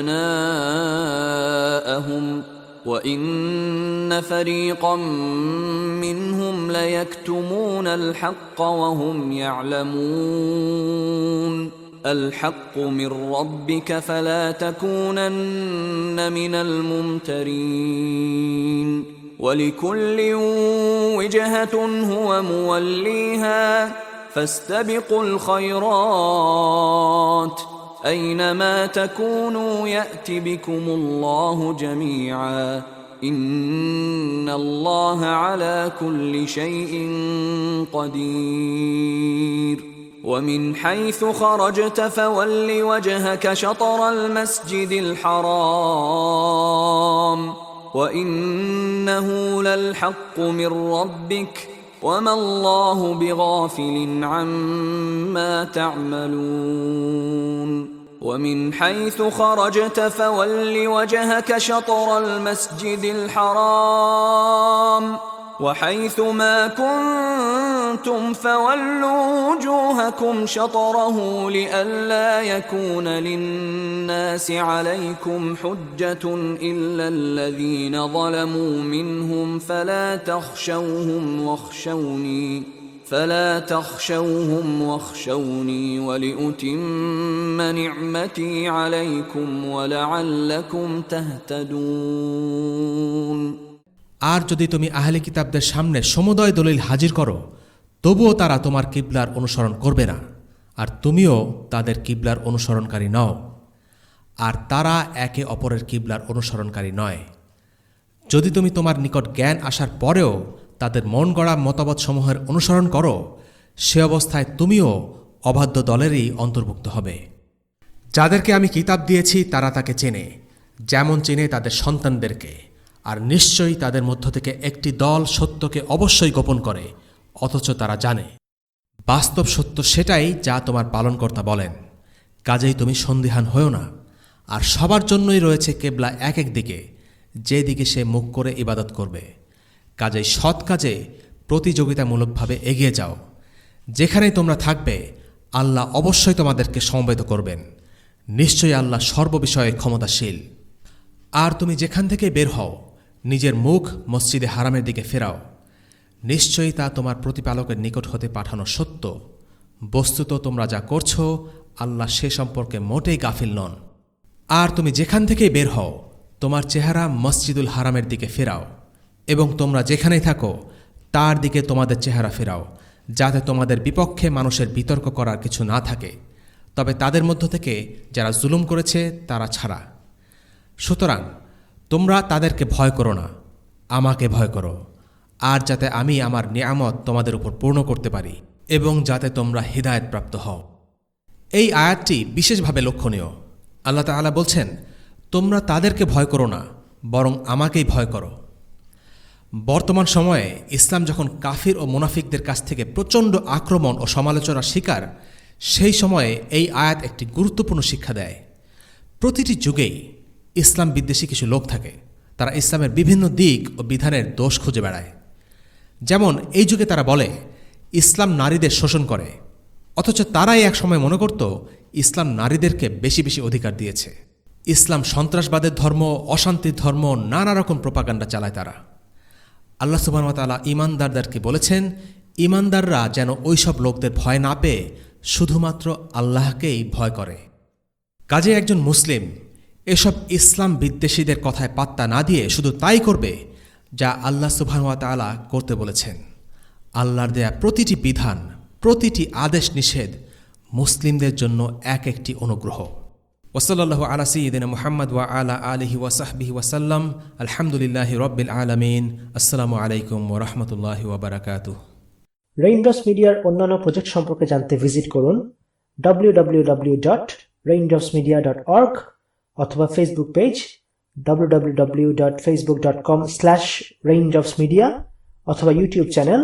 أبناءهم وإن فريقا منهم ليكتمون الحق وهم يعلمون الحق من ربك فلا تكونن من الممترين ولكل وجهة هو موليها فاستبقوا الخيرات أينما تكونوا يأت بكم الله جميعا إن الله على كل شيء قدير ومن حيث خرجت فول وجهك شطر المسجد الحرام وإنه للحق من ربك وما الله بغافل عما تعملون ومن حيث خرجت فول وجهك شطر المسجد الحرام وحيث ما كنتم فولوا وجوهكم شطره لئلا يكون للناس عليكم حجة إلا الذين ظلموا منهم فلا تخشوهم واخشوني ولأتم نعمتي عليكم ولعلكم تهتدون আর যদি তুমি আহলে কিতাবদের সামনে সমুদয় দলিল হাজির করো, তবুও তারা তোমার কিবলার অনুসরণ করবে না, আর তুমিও তাদের কিবলার অনুসরণকারী নও, আর তারা একে অপরের কিবলার অনুসরণকারী নয়। যদি তুমি তোমার নিকট জ্ঞান আসার পরেও তাদের মন গড়া মতবাদসমূহের অনুসরণ করো, সে অবস্থায় তুমিও অবাধ্য দলেরই অন্তর্ভুক্ত হবে। যাদেরকে আমি কিতাব দিয়েছি তারা তাকে চেনে, যেমন চেনে তাদের সন্তানদেরকে, আর নিশ্চয়ই তাদের মধ্য থেকে একটি দল সত্যকে অবশ্যই গোপন করে, অথচ তারা জানে বাস্তব সত্য সেটাই যা তোমার পালনকর্তা বলেন। কাজেই তুমি সন্দিহান হও না। আর সবার জন্যই রয়েছে কেবলা এক এক দিকে, যে দিকে সে মুখ করে ইবাদত করবে। কাজেই সৎ কাজে প্রতিযোগিতামূলকভাবে এগিয়ে যাও। যেখানেই তোমরা থাকবে আল্লাহ অবশ্যই তোমাদেরকে সমবেত করবেন। নিশ্চয়ই আল্লাহ সর্ববিষয়ে ক্ষমতাশীল। আর তুমি যেখান থেকে বের হও, নিজের মুখ মসজিদে হারামের দিকে ফেরাও। নিশ্চয়ই তা তোমার প্রতিপালকের নিকট হতে পাঠানো সত্য। বস্তুত তোমরা যা করছো আল্লাহ সে সম্পর্কে মোটেই গাফিল নন। আর তুমি যেখান থেকেই বের হও, তোমার চেহারা মসজিদুল হারামের দিকে ফেরাও, এবং তোমরা যেখানেই থাকো তার দিকে তোমাদের চেহারা ফেরাও, যাতে তোমাদের বিপক্ষে মানুষের বিতর্ক করার কিছু না থাকে, তবে তাদের মধ্য থেকে যারা জুলুম করেছে তারা ছাড়া। সুতরাং তোমরা তাদেরকে ভয় করো না, আমাকে ভয় করো, আর যাতে আমি আমার নিয়ামত তোমাদের উপর পূর্ণ করতে পারি। এবং যাতে তোমরা হিদায়াতপ্রাপ্ত হও। এই আয়াতটি বিশেষভাবে লক্ষণীয়। আল্লাহ তাআলা বলছেন, তোমরা তাদেরকে ভয় করো না, বরং আমাকেই ভয় করো। বর্তমান সময়ে ইসলাম যখন কাফির ও মুনাফিকদের কাছ থেকে প্রচণ্ড আক্রমণ ও সমালোচনার শিকার, সেই সময়ে এই আয়াত একটি গুরুত্বপূর্ণ শিক্ষা দেয়। প্রতিটি যুগেই ইসলাম বিদ্বেষী কিছু লোক থাকে, তারা ইসলামের বিভিন্ন দিক ও বিধানের দোষ খুঁজে বেড়ায়। যেমন এই যুগে তারা বলে ইসলাম নারীদের শোষণ করে, অথচ তারাই এক সময় মনে করত ইসলাম নারীদেরকে বেশি বেশি অধিকার দিয়েছে। ইসলাম সন্ত্রাসবাদের ধর্ম, অশান্তির ধর্ম, নানা রকম প্রোপাগান্ডা চালায় তারা। আল্লাহ সুবহানাহু ওয়া তাআলা ঈমানদারদেরকে বলেছেন, ঈমানদাররা যেন ওইসব লোকদের ভয় না পেয়ে শুধুমাত্র আল্লাহকেই ভয় করে। কাজে একজন মুসলিম এসব ইসলাম বিদ্বেষীদের কথায় পাত্তা না দিয়ে শুধু তাই করবে যা আল্লাহ সুবহানাহু ওয়া তাআলা করতে বলেছেন। আল্লাহর দেয়া প্রতিটি বিধান, প্রতিটি আদেশ নিষেধ মুসলিমদের জন্য এক একটি অনুগ্রহ। ওয়াসাল্লাল্লাহু আলা সাইয়্যিদিনা মুহাম্মদ ওয়া আলা আলিহি ওয়া সাহবিহি ওয়াসাল্লাম। আলহামদুলিল্লাহি রাব্বিল আলামিন। আসসালামু আলাইকুম ওয়া রাহমাতুল্লাহি ওয়া বারাকাতুহু। রেইনড্রপস মিডিয়ার অন্যান্য প্রজেক্ট সম্পর্কে জানতে ভিজিট করুন www.raindropsmedia.org অথবা ফেসবুক পেজ www.facebook.com/raindropsmedia অথবা ইউটিউব চ্যানেল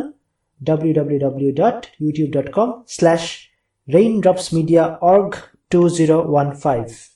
www.youtube.com/raindropsmediaorg2015